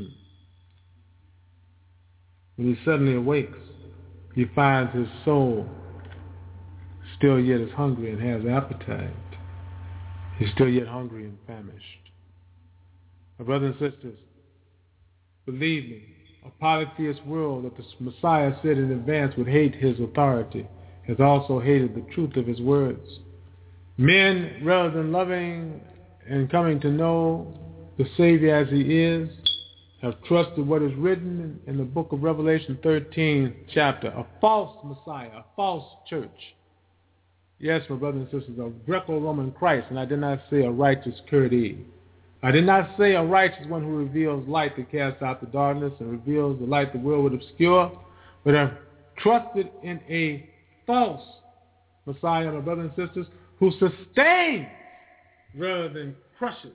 when he suddenly awakes, he finds his soul still yet is hungry and has appetite. He's still yet hungry and famished. My brothers and sisters, believe me, a polytheist world that the Messiah said in advance would hate his authority has also hated the truth of his words. Men, rather than loving and coming to know the Savior as he is, have trusted what is written in the book of Revelation thirteen chapter, a false Messiah, a false church. Yes, my brothers and sisters, a Greco-Roman Christ, and I did not say a righteous Kurdi. I did not say a righteous one who reveals light to cast out the darkness and reveals the light the world would obscure, but have trusted in a false Messiah, my brothers and sisters, who sustains rather than crushes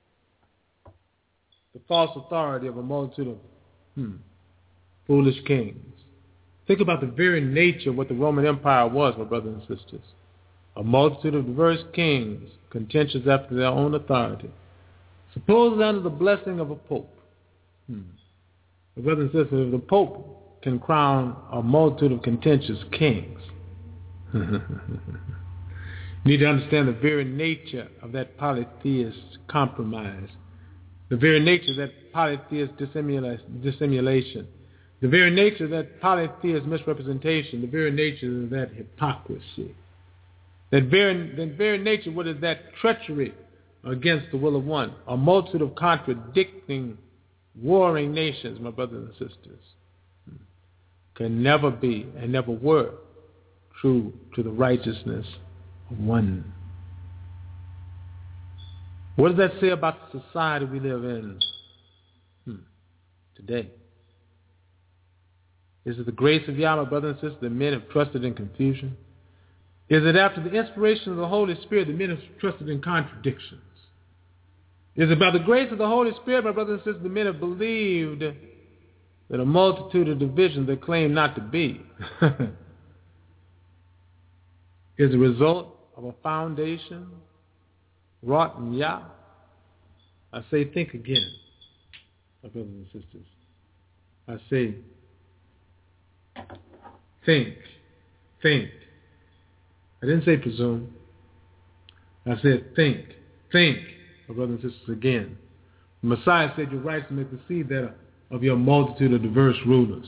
the false authority of a multitude of hmm, foolish kings. Think about the very nature of what the Roman Empire was, my brothers and sisters. A multitude of diverse kings, contentious after their own authority, supposed under the blessing of a pope. Hmm. My brothers and sisters, if the pope can crown a multitude of contentious kings, you need to understand the very nature of that polytheist compromise, the very nature of that polytheist dissimula- dissimulation, the very nature of that polytheist misrepresentation, the very nature of that hypocrisy, that very, that very nature, what is that treachery against the will of one, a multitude of contradicting, warring nations, my brothers and sisters, can never be and never were true to the righteousness of one. What does that say about the society we live in hmm, today? Is it the grace of Yah, my brothers and sisters, that men have trusted in confusion? Is it after the inspiration of the Holy Spirit that men have trusted in contradictions? Is it by the grace of the Holy Spirit, my brothers and sisters, that men have believed that a multitude of divisions they claim not to be is a result of a foundation wrought in Yah? I say think again, my brothers and sisters. I say think, think. I didn't say presume. I said think, think, my brothers and sisters, again. The Messiah said your rights make the seed that of your multitude of diverse rulers.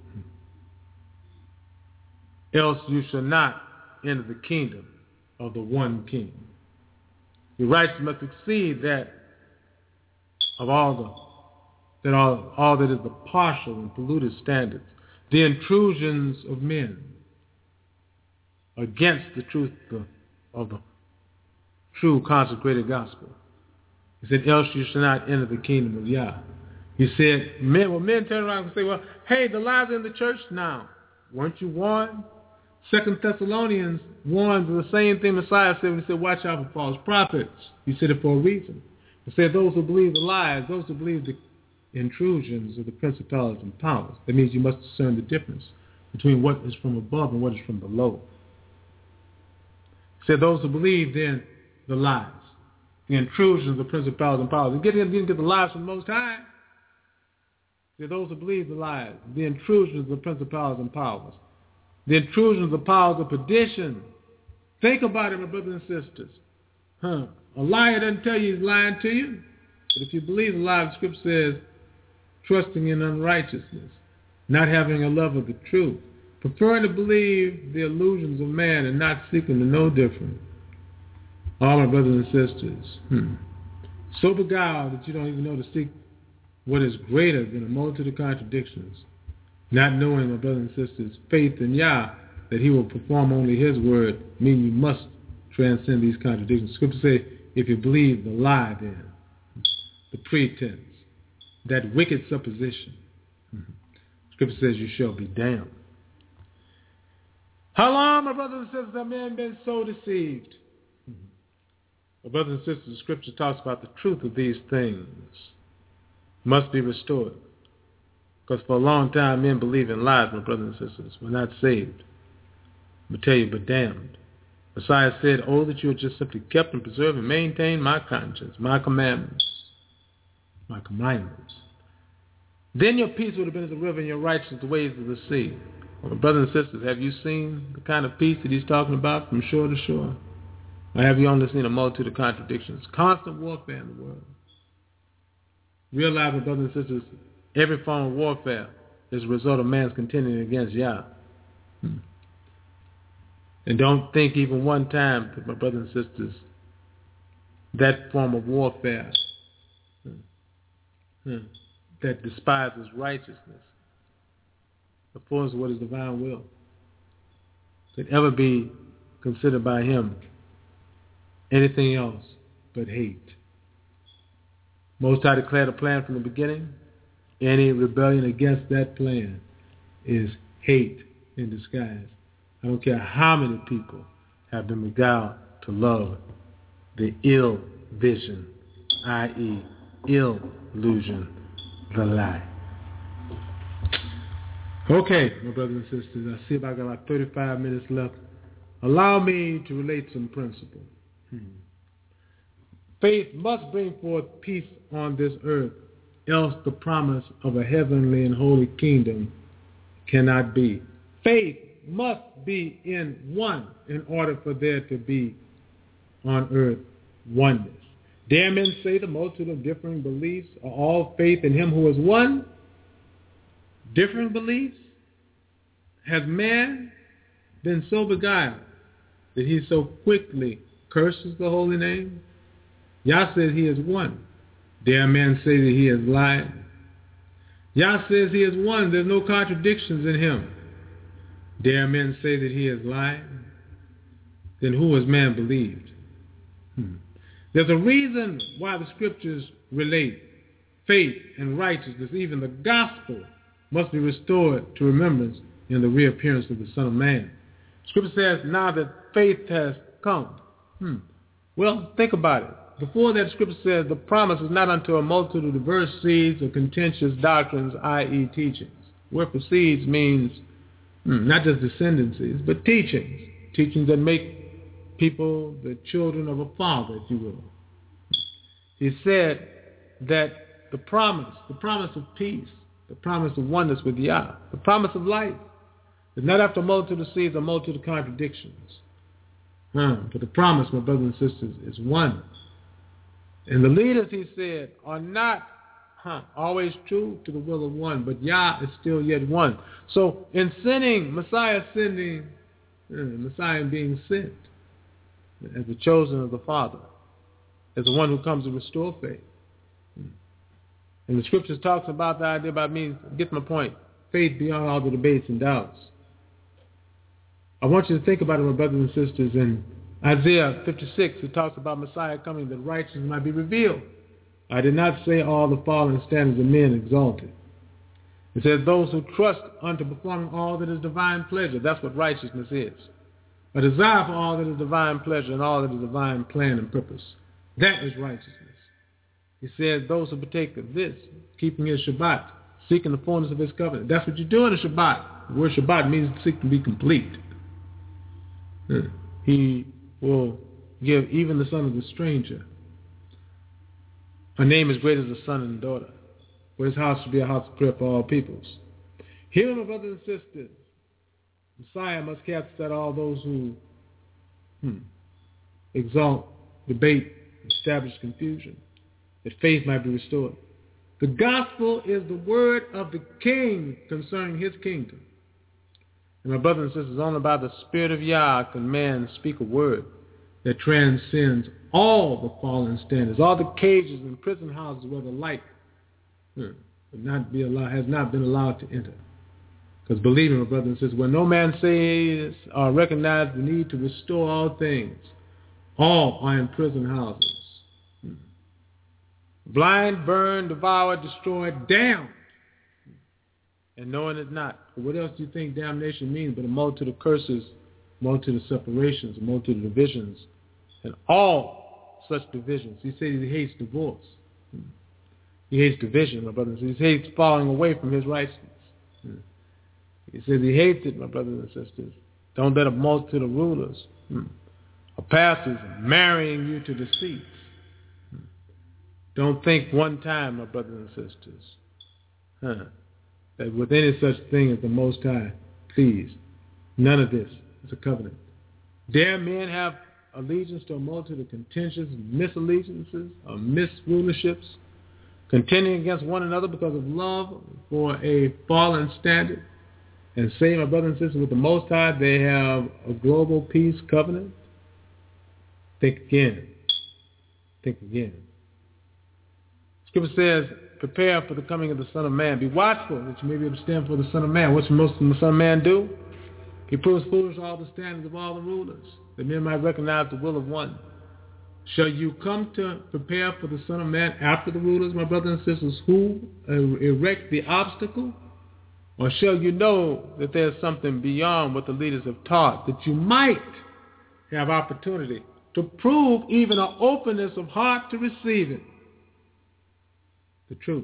Else you shall not enter the kingdom of the one king. Your rights must exceed that of all the that all, all that is the partial and polluted standards, the intrusions of men against the truth of the true consecrated gospel. He said, else you shall not enter the kingdom of Yah. He said, men, well, men turn around and say, well, hey, the lies are in the church now. Weren't you warned? Second Thessalonians warned the same thing Messiah said when he said, watch out for false prophets. He said it for a reason. He said those who believe the lies, those who believe the intrusions of the principalities and powers. That means you must discern the difference between what is from above and what is from below. He said those who believe then the lies, the intrusions of the principalities and powers. You didn't get, get the lies from the Most High. He said those who believe the lies, the intrusions of the principalities and powers, the intrusions of the powers of perdition. Think about it, my brothers and sisters. Huh? A liar doesn't tell you he's lying to you. But if you believe the lie, the scripture says, trusting in unrighteousness, not having a love of the truth, preferring to believe the illusions of man and not seeking to know different. All my brothers and sisters, hmm. so beguiled that you don't even know to seek what is greater than a multitude of contradictions, not knowing, my brothers and sisters, faith in Yah, that he will perform only his word, meaning you must transcend these contradictions. Scripture says, if you believe the lie then, the pretense, that wicked supposition, mm-hmm. Scripture says you shall be damned. How long, my brothers and sisters, have men been so deceived? Mm-hmm. My brothers and sisters, the Scripture talks about the truth of these things must be restored. Because for a long time, men believe in lies, my brothers and sisters, were not saved. But tell you, but damned. Messiah said, oh, that you had just simply kept and preserved and maintained my conscience, my commandments, my commandments. Then your peace would have been as a river and your righteousness the waves of the sea. Well, my brothers and sisters, have you seen the kind of peace that he's talking about from shore to shore? Or have you only seen a multitude of contradictions? Constant warfare in the world. Realize, my brothers and sisters, every form of warfare is a result of man's contending against Yah. Hmm. And don't think even one time, my brothers and sisters, that form of warfare hmm, hmm, that despises righteousness, opposed to what is divine will, could ever be considered by him anything else but hate. Most High declared a plan from the beginning. Any rebellion against that plan is hate in disguise. I don't care how many people have been beguiled to love the ill vision, that is ill illusion, the lie. Okay, my brothers and sisters, I see if I got like thirty-five minutes left. Allow me to relate some principle. Hmm. Faith must bring forth peace on this earth, else the promise of a heavenly and holy kingdom cannot be. Faith must be in one in order for there to be on earth oneness. Dare men say the multitude of differing beliefs are all faith in him who is one? Differing beliefs? Has man been so beguiled that he so quickly curses the holy name? Yah says he is one. Dare men say that he has lied? Yah says he is one. There's no contradictions in him. Dare men say that he has lied? Then who has man believed? Hmm. There's a reason why the scriptures relate faith and righteousness, even the gospel, must be restored to remembrance in the reappearance of the Son of Man. Scripture says, now that faith has come. Hmm. Well, think about it. Before that, Scripture says the promise is not unto a multitude of diverse seeds or contentious doctrines, that is teachings. Word for seeds means hmm, not just descendancies, but teachings. Teachings that make people the children of a father, if you will. He said that the promise, the promise of peace, the promise of oneness with Yah, the promise of life, is not after a multitude of seeds or a multitude of contradictions. Huh. But the promise, my brothers and sisters, is one. And the leaders, he said, are not huh, always true to the will of one, but Yah is still yet one. So in sinning, Messiah sending, uh, Messiah being sent as the chosen of the Father, as the one who comes to restore faith. And the scriptures talks about the idea about means, get my point, faith beyond all the debates and doubts. I want you to think about it, my brothers and sisters. In Isaiah fifty-six, it talks about Messiah coming that righteousness might be revealed. I did not say all the fallen standards of men exalted. It says those who trust unto performing all that is divine pleasure. That's what righteousness is. A desire for all that is divine pleasure and all that is divine plan and purpose. That is righteousness. He said, those who partake of this, keeping his Shabbat, seeking the fullness of his covenant. That's what you do in a Shabbat. The word Shabbat means to seek to be complete. He will give even the son of the stranger a name as great as the son and daughter, for his house should be a house of prayer for all peoples. Here, my brothers and sisters, Messiah must cast out all those who hmm, exalt, debate, establish confusion, that faith might be restored. The gospel is the word of the King concerning his kingdom. And my brothers and sisters, only by the Spirit of Yah can man speak a word that transcends all the fallen standards, all the cages and prison houses where the light hmm, would not be allowed, has not been allowed to enter. Because believe me, my brothers and sisters, when no man says or recognizes the need to restore all things, all are in prison houses. Hmm. Blind, burned, devoured, destroyed, damned, and knowing it not. But what else do you think damnation means but a multitude of curses, multitude of separations, a multitude of divisions, and all such divisions? He said he hates divorce. Hmm. He hates division, my brothers and sisters. He hates falling away from his righteousness. Hmm. He says he hates it, my brothers and sisters. Don't let a multitude of rulers hmm, or pastors marrying you to deceit. Hmm. Don't think one time, my brothers and sisters, huh, that with any such thing as the Most High, please, none of this is a covenant. Dare men have allegiance to a multitude of contentions, misallegiances, or misrulerships, contending against one another because of love for a fallen standard, and say, my brothers and sisters, with the Most High, they have a global peace covenant? Think again. Think again. Scripture says, prepare for the coming of the Son of Man. Be watchful that you may be able to stand for the Son of Man. What's the most the Son of Man do? He proves foolish all the standards of all the rulers, that men might recognize the will of one. Shall you come to prepare for the Son of Man after the rulers, my brothers and sisters, who erect the obstacle? Or shall you know that there's something beyond what the leaders have taught, that you might have opportunity to prove even an openness of heart to receive it? The truth.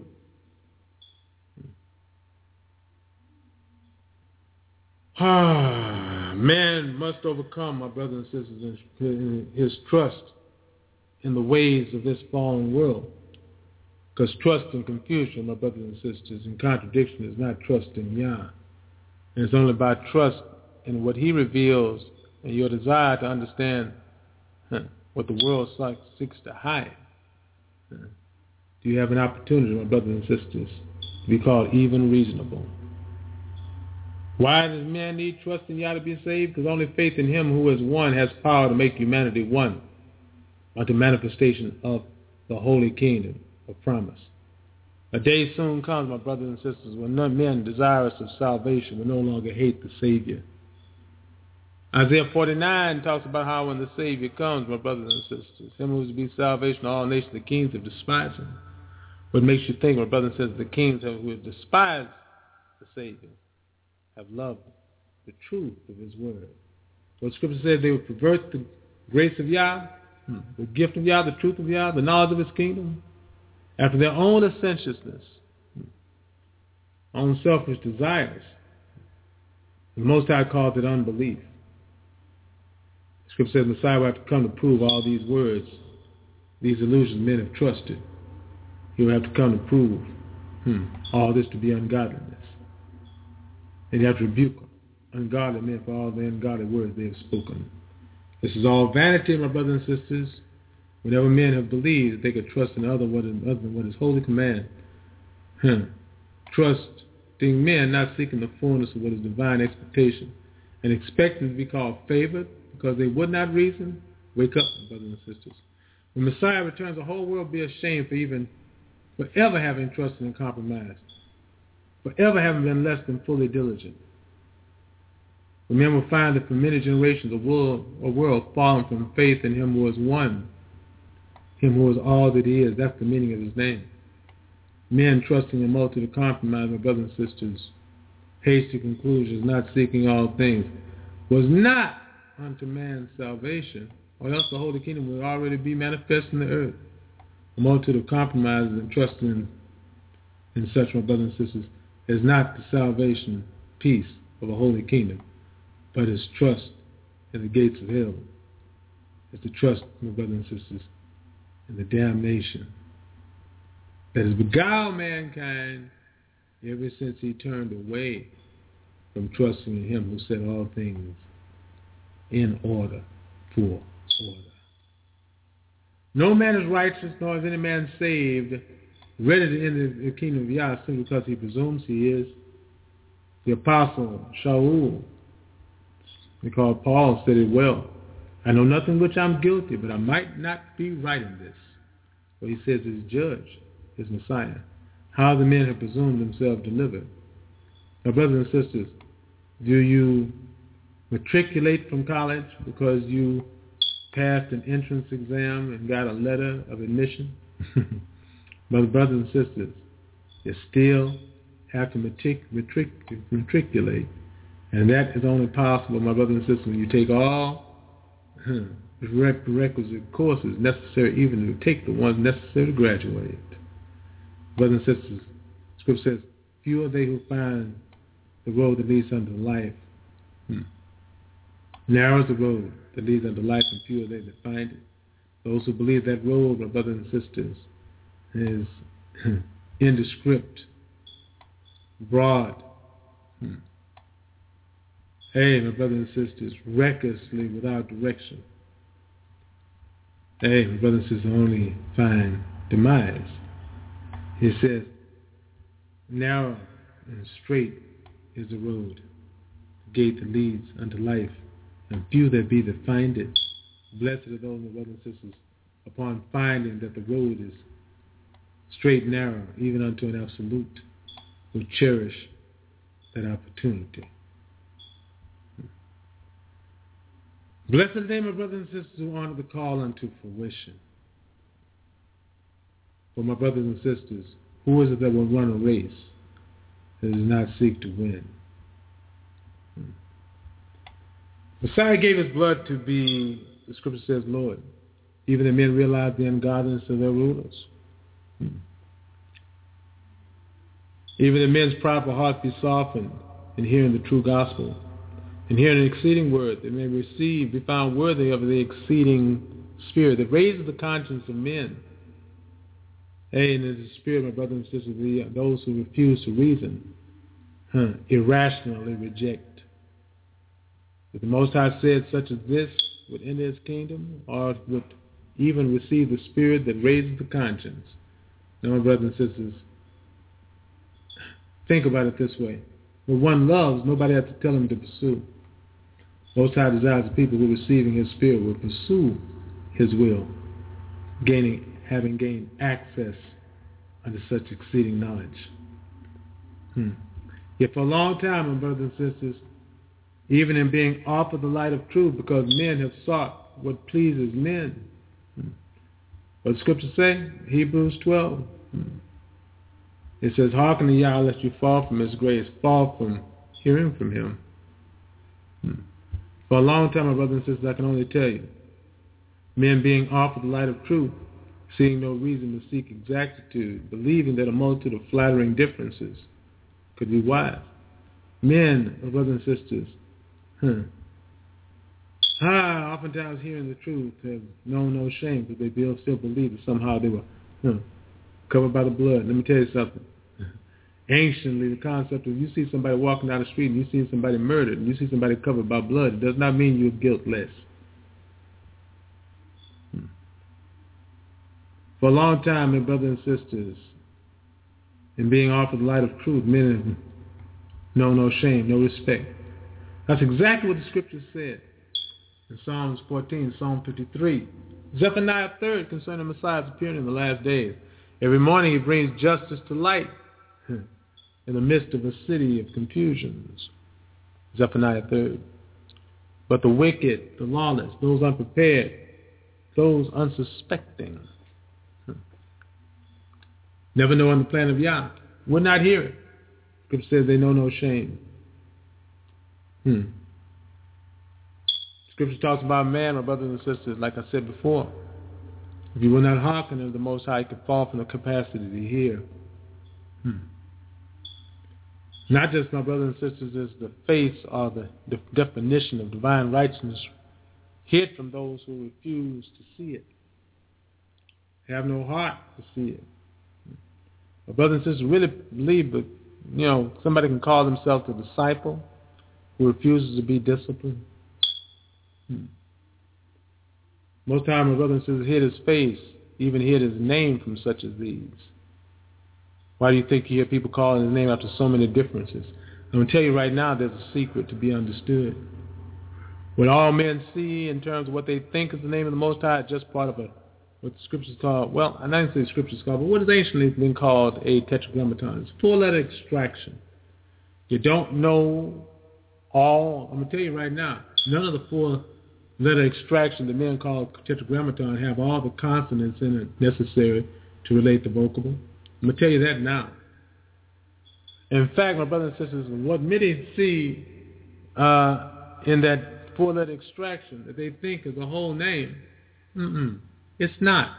Ah, man must overcome, my brothers and sisters, his trust in the ways of this fallen world. Because trust and confusion, my brothers and sisters, and contradiction is not trust in Yah. And it's only by trust in what he reveals and your desire to understand huh, what the world seeks to hide. Huh, do you have an opportunity, my brothers and sisters, to be called even reasonable? Why does man need trust in Yah to be saved? Because only faith in him who is one has power to make humanity one unto manifestation of the holy kingdom of promise. A day soon comes, my brothers and sisters, when none men desirous of salvation will no longer hate the Savior. Isaiah forty-nine talks about how when the Savior comes, my brothers and sisters, him who is to be salvation to all nations, the kings have despised him. What makes you think, my brothers and sisters, the kings have, who have despised the Savior have loved the truth of his word. What Scripture says, they would pervert the grace of Yah, the gift of Yah, the truth of Yah, the knowledge of his kingdom, after their own licentiousness, own selfish desires. The Most High calls it unbelief. Scripture says Messiah will have to come to prove all these words, these illusions men have trusted. He will have to come to prove hmm, all this to be ungodliness. And you have to rebuke ungodly men for all the ungodly words they have spoken. This is all vanity, my brothers and sisters. Whenever men have believed that they could trust in other, what, other than what is holy command, hmm. trusting men, not seeking the fullness of what is divine expectation, and expecting to be called favored because they would not reason, wake up, my brothers and sisters. When Messiah returns, the whole world will be ashamed for even forever having trusted and compromised, forever having been less than fully diligent. For men will find that for many generations a world, a world fallen from faith in him who is one, him who is all that he is. That's the meaning of his name. Men trusting in multitude of compromise, my brothers and sisters, hasty conclusions, not seeking all things, was not unto man's salvation, or else the holy kingdom would already be manifest in the earth. a multitude of compromises and trusting in, in such, my brothers and sisters, is not the salvation, peace of a holy kingdom, but is trust in the gates of hell. It's the trust, my brothers and sisters, in the damnation that has beguiled mankind ever since he turned away from trusting in him who set all things in order for order. No man is righteous, nor is any man saved, ready to enter the kingdom of Yah simply because he presumes he is. The apostle Shaul, we call Paul, said it well. I know nothing which I'm guilty, but I might not be right in this. For he says his judge, his Messiah. How the men have presumed themselves delivered. Now, brothers and sisters, do you matriculate from college because you passed an entrance exam and got a letter of admission? But brothers and sisters, you still have to matric- matric- matriculate. And that is only possible, my brothers and sisters, when you take all the requisite courses necessary even to take the ones necessary to graduate. Brothers and sisters, Scripture says, few are they who find the road that leads unto life. Hmm. Narrow is the road that leads unto life, and few are they that find it. Those who believe that road, my brothers and sisters, is indescript, broad. Hmm. Hey, my brothers and sisters, recklessly without direction. Hey, my brothers and sisters, only find demise. He says, narrow and straight is the road, the gate that leads unto life, and few there be that find it. Blessed are those, my brothers and sisters, upon finding that the road is straight and narrow, even unto an absolute, who cherish that opportunity. Blessed are they, my brothers and sisters, who honor the call unto fruition. For my brothers and sisters, who is it that will run a race that does not seek to win? Hmm. Messiah gave his blood to be, the scripture says, Lord. Even the men realized the ungodliness of their rulers. Hmm. Even the men's proper heart be softened in hearing the true gospel, and hearing an exceeding word that may receive, be found worthy of the exceeding spirit that raises the conscience of men. Hey, and it's the spirit, my brothers and sisters, the, those who refuse to reason, huh, irrationally reject. If the Most High said such as this would enter his kingdom, or would even receive the spirit that raises the conscience. Now, my brothers and sisters, think about it this way. When one loves, nobody has to tell him to pursue. Most High desires the people who are receiving his spirit will pursue his will, gaining having gained access unto such exceeding knowledge. Hmm. Yet for a long time, my brothers and sisters, even in being offered the light of truth, because men have sought what pleases men. Hmm. What does Scripture say? Hebrews twelve. Hmm. It says, hearken to Yah lest you fall from his grace, fall from hearing from him. Hmm. For a long time, my brothers and sisters, I can only tell you, men being offered the light of truth, seeing no reason to seek exactitude, believing that a multitude of flattering differences could be wise. Men, my brothers and sisters, huh, ah, oftentimes hearing the truth have known no shame, but they still believe that somehow they were huh, covered by the blood. Let me tell you something. Anciently, the concept of you see somebody walking down the street and you see somebody murdered and you see somebody covered by blood, it does not mean you're guiltless. Hmm. For a long time, my brothers and sisters, in being offered the light of truth, men have known no shame, no respect. That's exactly what the scripture said in Psalms fourteen, Psalm fifty-three. Zephaniah third concerning Messiah's appearing in the last days. Every morning he brings justice to light in the midst of a city of confusions. Zephaniah third. But the wicked, the lawless, those unprepared, those unsuspecting, never knowing the plan of Yah, would not hear it. Scripture says they know no shame. Hmm. Scripture talks about man, my brothers and sisters, like I said before. If you will not hearken unto the Most High, you could fall from the capacity to hear. Hmm. Not just, my brothers and sisters, is the face or the, the definition of divine righteousness hid from those who refuse to see it, have no heart to see it. My brothers and sisters really believe that, you know, somebody can call themselves a disciple who refuses to be disciplined. Hmm. Most time, my brothers and sisters, hid his face, even hid his name from such as these. Why do you think you hear people calling his name after so many differences? I'm going to tell you right now, there's a secret to be understood. What all men see in terms of what they think is the name of the Most High is just part of a, what the scriptures call, well, I don't say scriptures call, but what is anciently been called a tetragrammaton. It's four-letter extraction. You don't know all, I'm going to tell you right now, none of the four-letter extraction that men call tetragrammaton have all the consonants in it necessary to relate the vocable. I'm going to tell you that now. In fact, my brothers and sisters, what many see uh, in that four-letter extraction that they think is a whole name, mm-mm, it's not.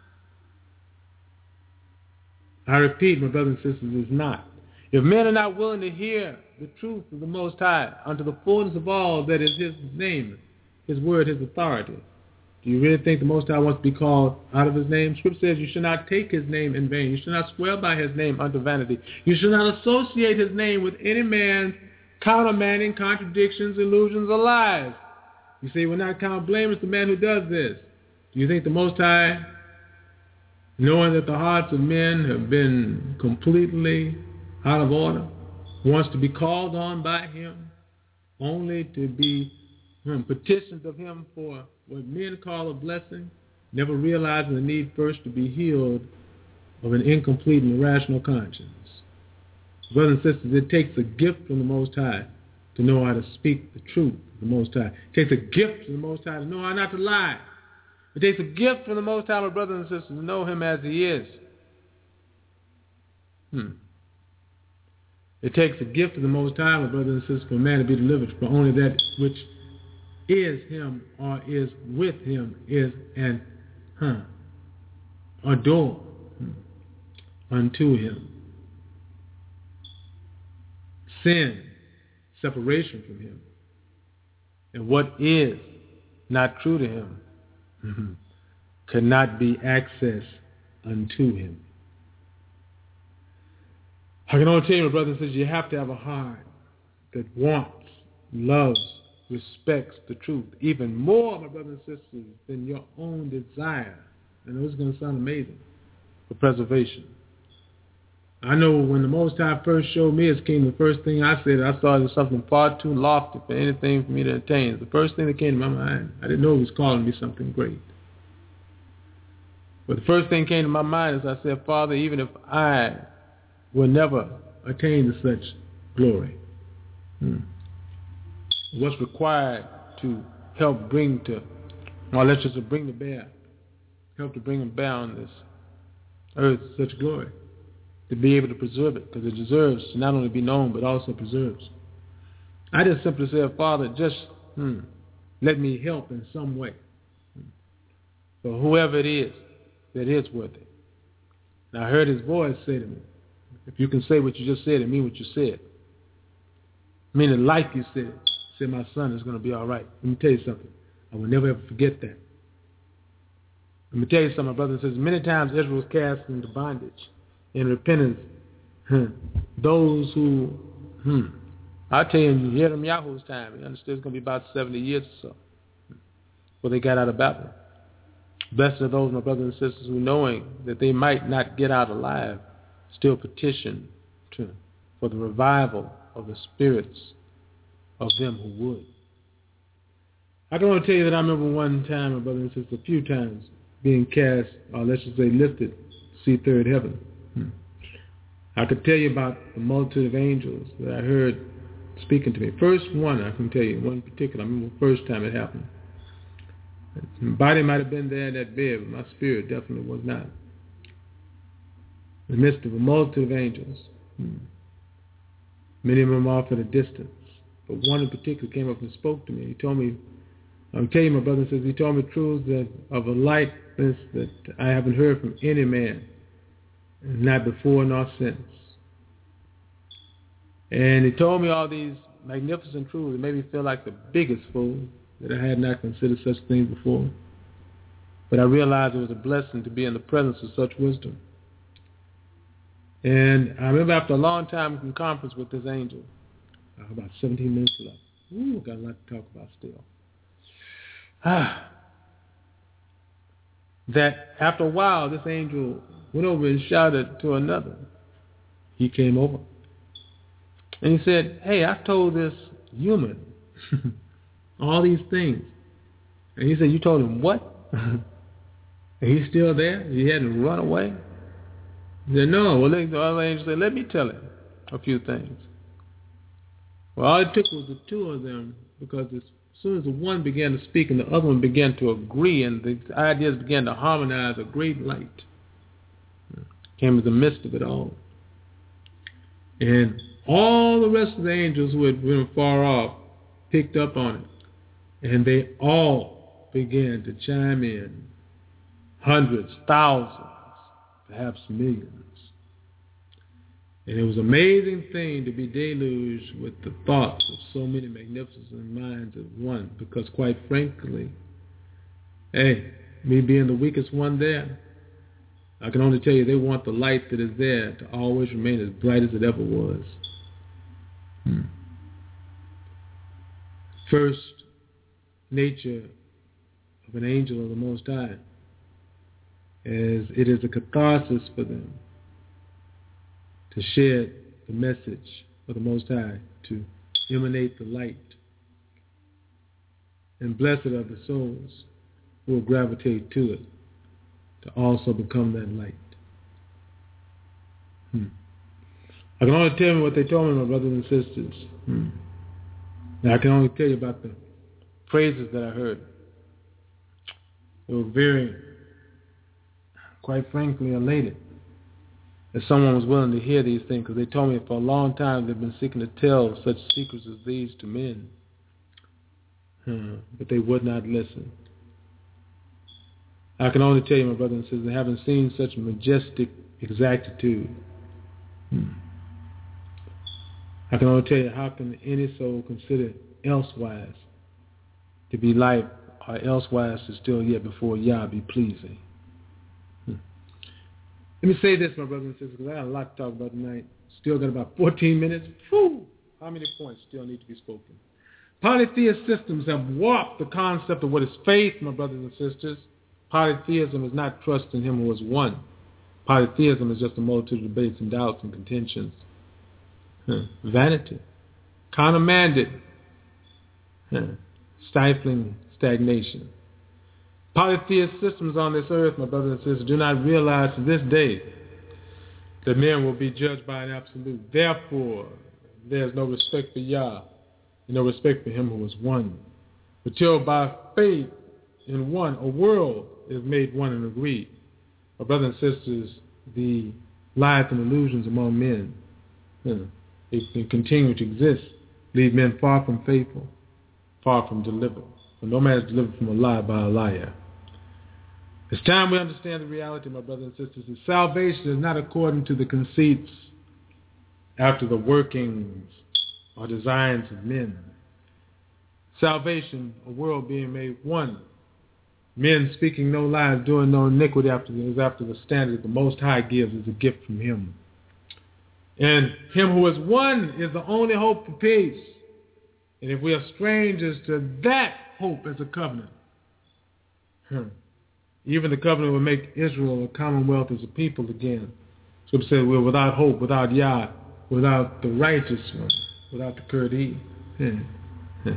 I repeat, my brothers and sisters, it's not. If men are not willing to hear the truth of the Most High unto the fullness of all that is His name, His word, His authority, do you really think the Most High wants to be called out of His name? Scripture says you should not take His name in vain. You should not swear by His name unto vanity. You should not associate His name with any man's countermanding, contradictions, illusions, or lies. You say, we're not count blameless the man who does this. Do you think the Most High, knowing that the hearts of men have been completely out of order, wants to be called on by Him, only to be hmm, petitioned of Him for what men call a blessing, never realizing the need first to be healed of an incomplete and irrational conscience? Brothers and sisters, it takes a gift from the Most High to know how to speak the truth of the Most High. It takes a gift from the Most High to know how not to lie. It takes a gift from the Most High, my brothers and sisters, to know Him as He is. Hmm. It takes a gift of the Most High, my brothers and sisters, for a man to be delivered from only that which is Him or is with Him is an huh, a door hmm, unto Him. Sin, separation from Him, and what is not true to Him mm-hmm, cannot be accessed unto Him. I can only tell you, my brothers and sisters, you have to have a heart that wants, loves, respects the truth, even more, my brothers and sisters, than your own desire. I know it's going to sound amazing, for preservation. I know when the Most High first showed me His kingdom, the first thing I said, I saw it as something far too lofty for anything for me to attain. The first thing that came to my mind, I didn't know He was calling me something great. But the first thing that came to my mind is I said, Father, even if I will never attain to such glory, hmm, what's required to help bring to, or let's just bring to bear, help to bring and bear on this earth such glory, to be able to preserve it, because it deserves to not only be known, but also preserves. I just simply said, Father, just hmm, let me help in some way. For whoever it is that is worthy. And I heard His voice say to me, if you can say what you just said and mean what you said, meaning like you said, say my son is going to be all right. Let me tell you something. I will never ever forget that. Let me tell you something, my brothers and sisters. Many times Israel was cast into bondage. In repentance, hmm, those who, hmm, I'll tell you, in Yirmiyahu's time, you understand it's going to be about seventy years or so before they got out of Babylon. Blessed are those, my brothers and sisters, who, knowing that they might not get out alive, still petition to, for the revival of the spirits of them who would. I can only tell you that I remember one time, my brothers and sisters, a few times, being cast, or let's just say lifted, see third heaven. Hmm. I could tell you about the multitude of angels that I heard speaking to me. First one, I can tell you, one particular, I remember the first time it happened. My body might have been there in that bed, but my spirit definitely was not. In the midst of a multitude of angels, hmm. many of them off at a distance, but one in particular came up and spoke to me. He told me, I'll tell you, my brother says, he told me truths that of a light greatness that I haven't heard from any man, not before nor since. And he told me all these magnificent truths. It made me feel like the biggest fool, that I had not considered such things before. But I realized it was a blessing to be in the presence of such wisdom. And I remember after a long time in conference with this angel, uh, about seventeen minutes left. Ooh, got a lot to talk about still. Ah, that after a while, this angel went over and shouted to another. He came over. And he said, hey, I told this human all these things. And he said, you told him what? And he's still there? He hadn't run away? He said, no. Well, the other angel said, let me tell him a few things. Well, all it took was the two of them, because as soon as the one began to speak and the other one began to agree, and the ideas began to harmonize, a great light came in the midst of it all. And all the rest of the angels who had been far off picked up on it. And they all began to chime in. Hundreds, thousands, perhaps millions. And it was an amazing thing to be deluged with the thoughts of so many magnificent minds at one. Because quite frankly, hey, me being the weakest one there, I can only tell you they want the light that is there to always remain as bright as it ever was. Hmm. First nature of an angel of the Most High is it is a catharsis for them to share the message of the Most High, to emanate the light. And blessed are the souls who will gravitate to it, to also become that light. Hmm. I can only tell you what they told me, my brothers and sisters. Hmm. Now, I can only tell you about the praises that I heard. They were very, quite frankly, elated that someone was willing to hear these things, because they told me for a long time they've been seeking to tell such secrets as these to men, hmm. but they would not listen. I can only tell you, my brothers and sisters, I haven't seen such majestic exactitude. Hmm. I can only tell you, how can any soul consider elsewise to be life, or elsewise to still yet before Yah be pleasing? Hmm. Let me say this, my brothers and sisters, because I got a lot to talk about tonight. Still got about fourteen minutes. Whew! How many points still need to be spoken? Polytheist systems have warped the concept of what is faith, my brothers and sisters. Polytheism is not trust in him who is one. Polytheism is just a multitude of debates and doubts and contentions. Huh. Vanity. Countermanded. Huh. Stifling stagnation. Polytheist systems on this earth, my brothers and sisters, do not realize to this day that men will be judged by an absolute. Therefore, there is no respect for Yah and no respect for him who is one. Until by faith in one, a world is made one and agreed. My brothers and sisters, the lies and illusions among men, you know, they, they continue to exist, leave men far from faithful, far from delivered. For no man is delivered from a lie by a liar. It's time we understand the reality, my brothers and sisters, that salvation is not according to the conceits after the workings or designs of men. Salvation, a world being made one, men speaking no lies, doing no iniquity after is after the standard that the Most High gives as a gift from him. And him who is one is the only hope for peace. And if we are strangers to that hope as a covenant, hmm, even the covenant will make Israel a commonwealth as a people again. So it says we're without hope, without Yah, without the righteous one, without the Kurdi hmm, hmm,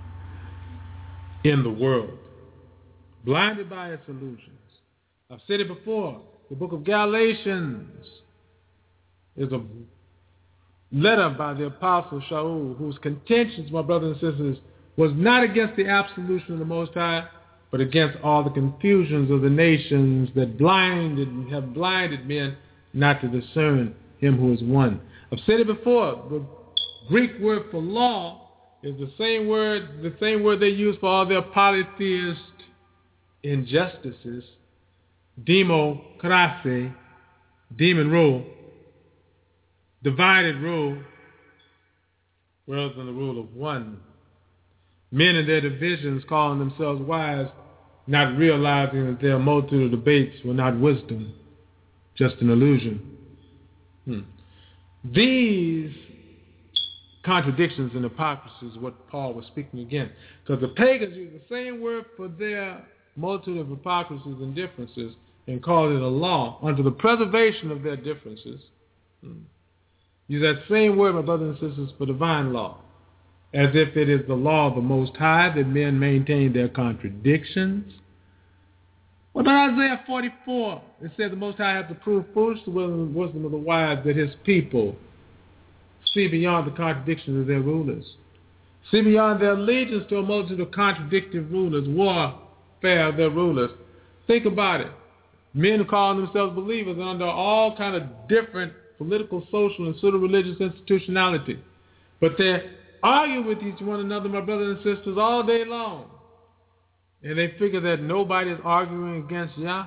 in the world, blinded by its illusions. I've said it before. The book of Galatians is a letter by the Apostle Shaul, whose contentions, my brothers and sisters, was not against the absolution of the Most High, but against all the confusions of the nations that blinded have blinded men not to discern him who is one. I've said it before. The Greek word for law is the same word, the same word they use for all their polytheist injustices democracy, demon rule, divided rule, rather than the rule of one. Men in their divisions calling themselves wise, not realizing that their multitude of debates were not wisdom, just an illusion. Hmm. These contradictions and hypocrisy is what Paul was speaking against. Because the pagans use the same word for their multitude of hypocrisies and differences and called it a law unto the preservation of their differences. Hmm. Use that same word, my brothers and sisters, for divine law, as if it is the law of the Most High that men maintain their contradictions. What about Isaiah forty-four? It said the Most High hath to prove foolish the wisdom of the wise, that his people see beyond the contradictions of their rulers, see beyond their allegiance to a multitude of contradictive rulers, warfare of their rulers. Think about it. Men who call themselves believers are under all kind of different political, social, and pseudo-religious institutionality. But they argue with each one another, my brothers and sisters, all day long. And they figure that nobody is arguing against Yah.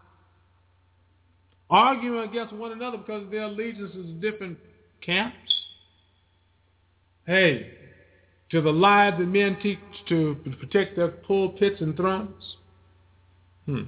Arguing against one another because of their allegiances to different camps. Hey, to the lies that men teach to protect their pulpits and thrones. Hmm.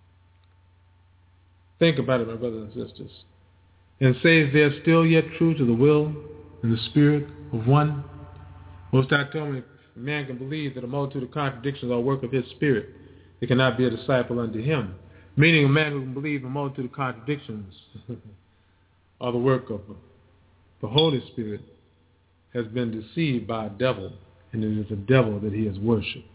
Think about it, my brothers and sisters. And say they're still yet true to the will and the spirit of one. Most High told me if a man can believe that a multitude of contradictions are a work of his spirit, he cannot be a disciple unto him. Meaning a man who can believe a multitude of contradictions are the work of the Holy Spirit has been deceived by a devil, and it is a devil that he has worshipped.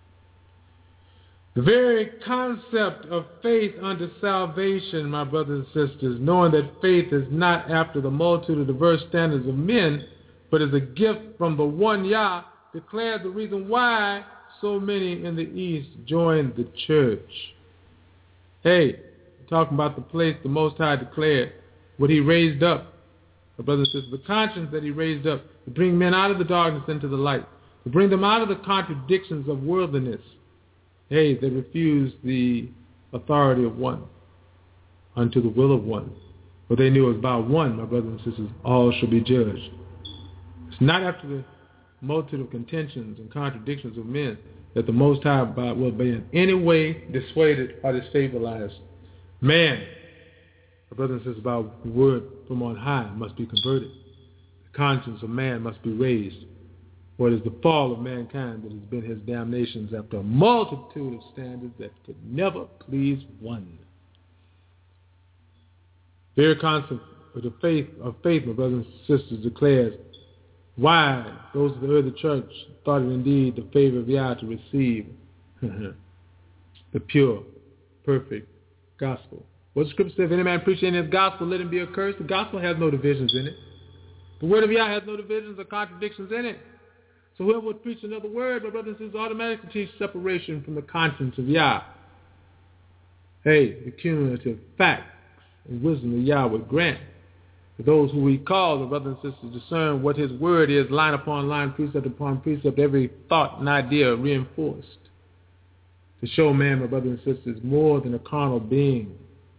The very concept of faith unto salvation, my brothers and sisters, knowing that faith is not after the multitude of diverse standards of men, but is a gift from the one Yah, declares the reason why so many in the East joined the church. Hey, talking about the place the Most High declared, what he raised up, my brothers and sisters, the conscience that he raised up to bring men out of the darkness into the light, to bring them out of the contradictions of worldliness. Hey, they refused the authority of one unto the will of one. For they knew it was by one, my brothers and sisters, all shall be judged. It's not after the multitude of contentions and contradictions of men that the Most High will be in any way dissuaded or destabilized. Man, my brothers and sisters, by the word from on high must be converted. The conscience of man must be raised. For it is the fall of mankind that has been his damnations after a multitude of standards that could never please one. Very concept of the faith of faith, my brothers and sisters, declares why those of the early church thought it indeed the favor of Yah to receive the pure, perfect gospel. What the scripture says, if any man preach any of the gospel, let him be accursed. The gospel has no divisions in it. The word of Yah has no divisions or contradictions in it. So whoever would preach another word, my brothers and sisters, automatically teach separation from the conscience of Yah. Hey, the cumulative facts and wisdom of Yah would grant to those who we call, the brothers and sisters, discern what his word is, line upon line, precept upon precept, every thought and idea reinforced. To show man, my brothers and sisters, more than a carnal being.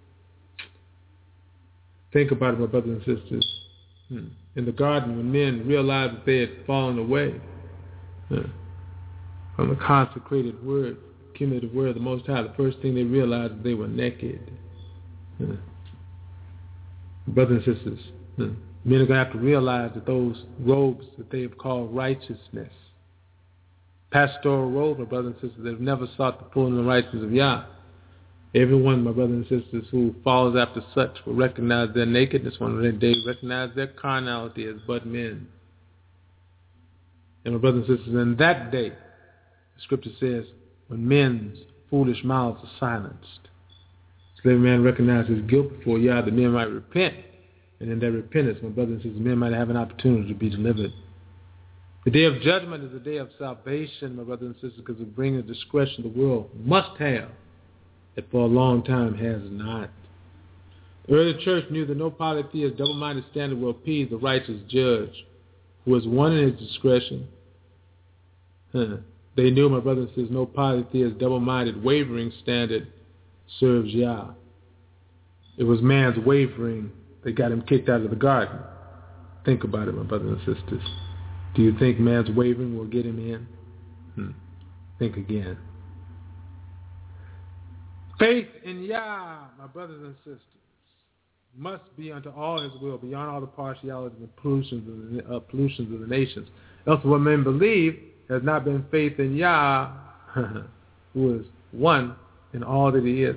Think about it, my brothers and sisters. Hmm. In the garden, when men realized that they had fallen away huh, from the consecrated word, cumulative word of the Most High, the first thing they realized was they were naked. Huh. Brothers and sisters, huh, men are going to have to realize that those robes that they have called righteousness, pastoral robes, my brothers and sisters, they've never sought the full and the righteousness of Yah. Everyone, my brothers and sisters, who follows after such will recognize their nakedness one day, recognize their carnality as but men. And my brothers and sisters, in that day, the scripture says, when men's foolish mouths are silenced, so every man recognizes his guilt before Yah, that men might repent. And in their repentance, my brothers and sisters, men might have an opportunity to be delivered. The day of judgment is the day of salvation, my brothers and sisters, because it brings a discretion the world must have, that for a long time has not. The early church knew that no polytheist, double-minded standard will appease the righteous judge, who is one in his discretion. Huh. They knew, my brothers and sisters, no polytheist, double-minded, wavering standard serves Yah. It was man's wavering that got him kicked out of the garden. Think about it, my brothers and sisters. Do you think man's wavering will get him in? Hmm. Think again. Faith in Yah, my brothers and sisters, must be unto all his will, beyond all the partialities and pollutions of the, uh, pollutions of the nations. Else what men believe has not been faith in Yah, who is one in all that he is.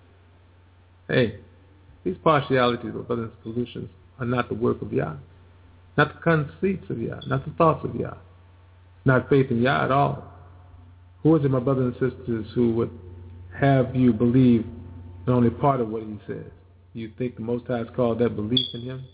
Hey, these partialities, my brothers and pollutions, are not the work of Yah, not the conceits of Yah, not the thoughts of Yah. Not faith in Yah at all. Who is it, my brothers and sisters, who would have you believe not only part of what he says? You think the Most High has called that belief in him?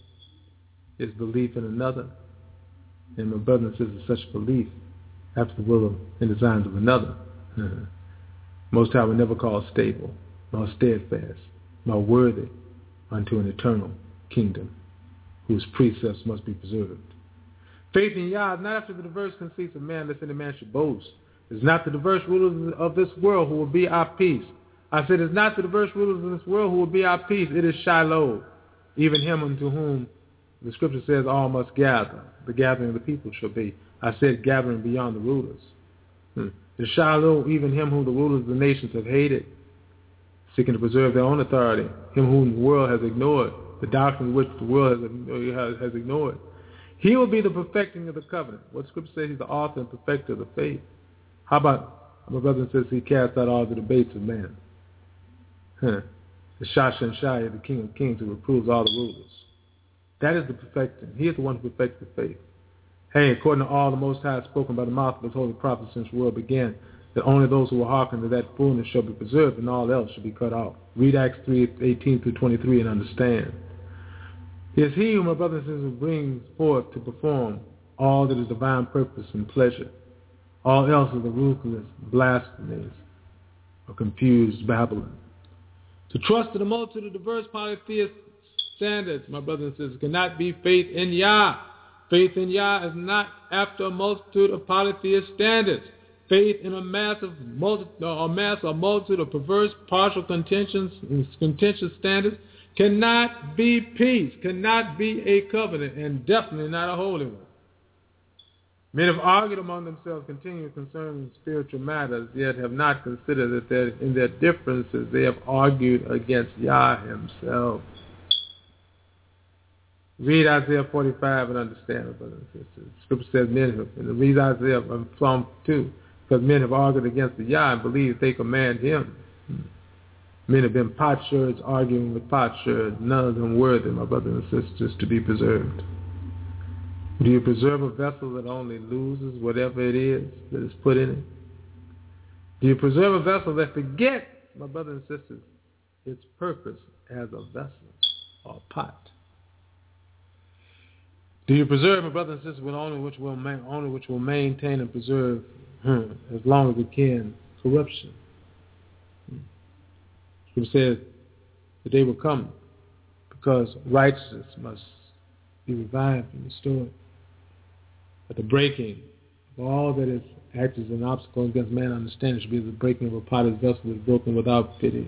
Is belief in another? And my brothers and sisters, such belief after the will and designs of another, uh-huh. Most High would never call stable, nor steadfast, nor worthy unto an eternal kingdom, whose precepts must be preserved. Faith in Yah is not after the diverse conceits of man, lest any man should boast. It is not the diverse rulers of this world who will be our peace. I said, it is not the diverse rulers of this world who will be our peace. It is Shiloh, even him unto whom the scripture says all must gather. The gathering of the people shall be. I said gathering beyond the rulers. Hmm. It is Shiloh, even him whom the rulers of the nations have hated, seeking to preserve their own authority, him whom the world has ignored, the doctrine which the world has, has ignored. He will be the perfecting of the covenant. What scripture says, he's the author and perfecter of the faith. How about, my brother says, he cast out all the debates of man. Huh. The Shasha Shai, the King of Kings, who reproves all the rulers. That is the perfecting. He is the one who perfects the faith. Hey, according to all the Most High spoken by the mouth of his holy prophets since the world began, that only those who will hearken to that fullness shall be preserved, and all else shall be cut off. Read Acts three, eighteen through twenty-three and understand. It is he who, my brothers and sisters, brings forth to perform all that is divine purpose and pleasure. All else is the ruthless blasphemies or confused Babylon. To trust in a multitude of diverse polytheist standards, my brothers and sisters, cannot be faith in Yah. Faith in Yah is not after a multitude of polytheist standards. Faith in a massive multi, a mass or multitude of perverse, partial contentions and contentious standards cannot be peace, cannot be a covenant, and definitely not a holy one. Men have argued among themselves continually concerning spiritual matters, yet have not considered that there, in their differences they have argued against Yah himself. Read Isaiah forty-five and understand it, brothers and sisters. Scripture says men have, and read Isaiah um, Psalm two, because men have argued against the Yah and believe they command him. Men have been potsherds arguing with potsherds, none of them worthy, my brothers and sisters, to be preserved. Do you preserve a vessel that only loses whatever it is that is put in it? Do you preserve a vessel that forgets, my brothers and sisters, its purpose as a vessel or a pot? Do you preserve, my brothers and sisters, with only which will ma- only which will maintain and preserve hmm, as long as it can corruption? It says the day will come because righteousness must be revived and restored. But the breaking of all that is acts as an obstacle against man understanding should be the breaking of a potter's vessel that is broken without pity.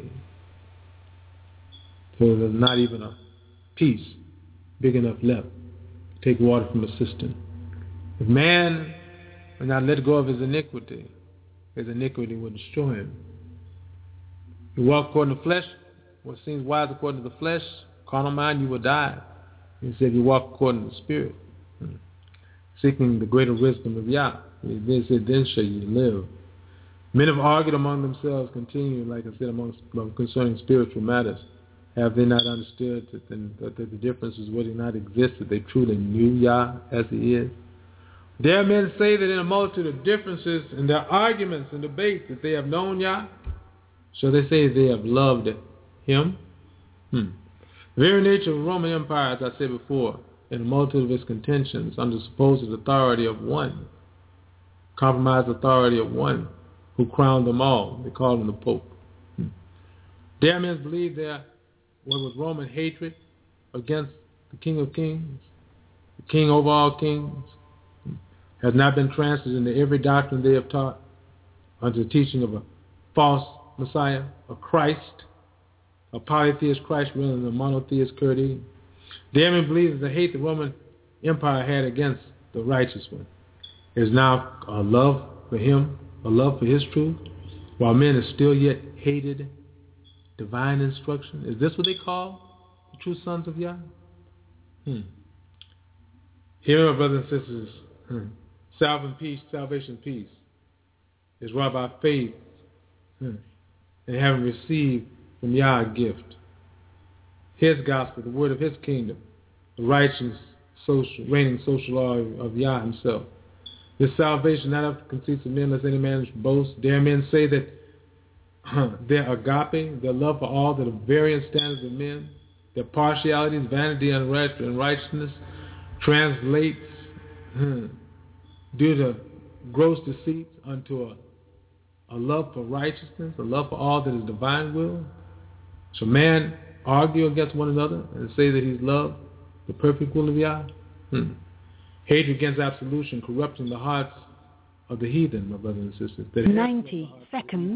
So there's not even a piece big enough left to take water from a cistern. If man will not let go of his iniquity, his iniquity will destroy him. You walk according to the flesh, what seems wise according to the flesh, carnal mind, you will die. He said you walk according to the Spirit, hmm. seeking the greater wisdom of Yah. He said, then shall you live. Men have argued among themselves continually, like I said, among, concerning spiritual matters. Have they not understood that the, that the differences would not exist, that they truly knew Yah as he is? Dare men say that in a multitude of differences in their arguments and debates that they have known Yah? Shall they say they have loved him? Hmm. The very nature of the Roman Empire, as I said before, in a multitude of its contentions under supposed authority of one, compromised authority of one, who crowned them all. They called him the Pope. Hmm. Dare men believe there was Roman hatred against the King of Kings, the King over all kings, hmm. has not been translated into every doctrine they have taught under the teaching of a false Messiah, a Christ, a polytheist Christ rather than a monotheist Kurt Eden. Damien believes the hate the Roman Empire had against the righteous one is now a love for him, a love for his truth, while men are still yet hated divine instruction. Is this what they call the true sons of Yah? Hmm. Here, my brothers and sisters, hmm. salvation peace, salvation peace is wrought by faith hmm. and having received from Yah a gift. His gospel, the word of his kingdom, the righteous, social, reigning social law of Yah himself. This salvation not of the conceits of men, lest any man boast. Dare men say that huh, their agape, their love for all, the variant standards of men, their partialities, vanity, and unrighteousness translates hmm, due to gross deceit unto a, a love for righteousness, a love for all that is divine will. So man argue against one another and say that he's loved the perfect will of Yah? Hmm. Hatred against absolution, corrupting the hearts of the heathen, my brothers and sisters. That ninety seconds.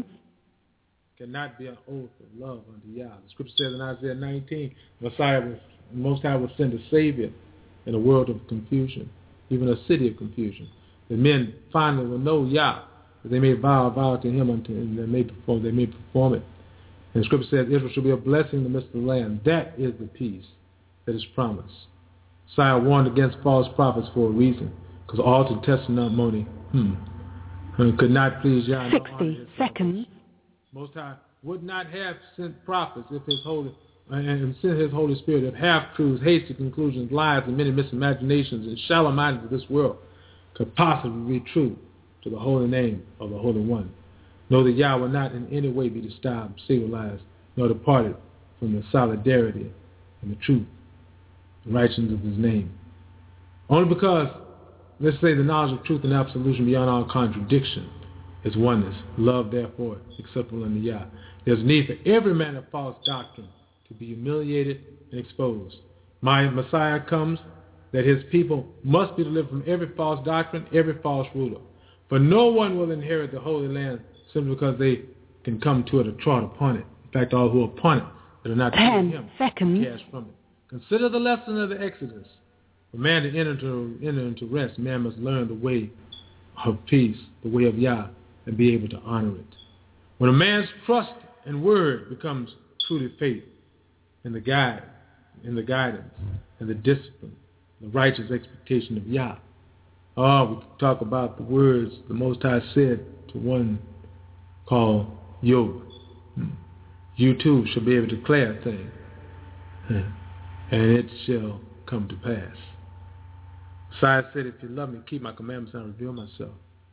Cannot be an oath of love unto Yah. The scripture says in Isaiah nineteen, Messiah was, Most High will send a Savior in a world of confusion, even a city of confusion. The men finally will know Yah, that they may vow a vow to him until and they may perform, they may perform it. And the scripture says Israel shall be a blessing in the midst of the land. That is the peace that is promised. Messiah warned against false prophets for a reason, because all to testimony hmm, could not please Yah. Sixty seconds. Most High would not have sent prophets if his holy and sent his Holy Spirit if half-truths, hasty conclusions, lies, and many misimaginations and shallow minds of this world could possibly be true to the holy name of the Holy One. Know that Yah will not in any way be disturbed, civilized, nor departed from the solidarity and the truth and righteousness of his name. Only because, let's say, the knowledge of truth and absolution beyond all contradiction is oneness. Love, therefore, acceptable unto Yah. There's need for every man of false doctrine to be humiliated and exposed. My Messiah comes that his people must be delivered from every false doctrine, every false ruler. For no one will inherit the Holy Land simply because they can come to it or trot upon it. In fact, all who are upon it that are not Ten him seconds. cast from it. Consider the lesson of the Exodus. For man to enter, to enter into rest, man must learn the way of peace, the way of Yah, and be able to honor it. When a man's trust and word becomes truly faith in the guide, in the guidance, and the discipline, the righteous expectation of Yah. Oh, we can talk about the words the Most High said to one called Job. You too shall be able to declare a thing, and it shall come to pass. Messiah said, if you love me, keep my commandments and reveal myself.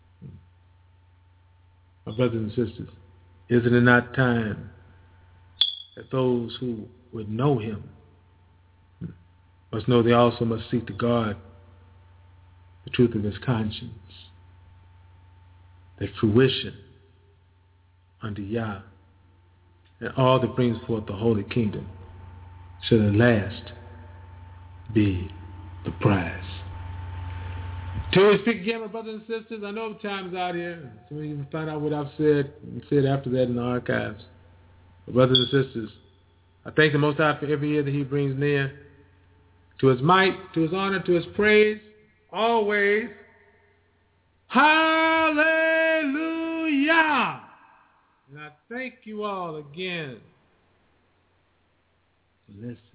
My brothers and sisters, is it not time that those who would know him must know they also must seek to guard the truth of his conscience, that fruition unto Yah, and all that brings forth the holy kingdom shall at last be the prize. Till we speak again, my brothers and sisters, I know time's out here, so you can find out what I've said and said after that in the archives. My brothers and sisters, I thank the Most High for every year that he brings near. To his might, to his honor, to his praise, always. Hallelujah! And I thank you all again for listening.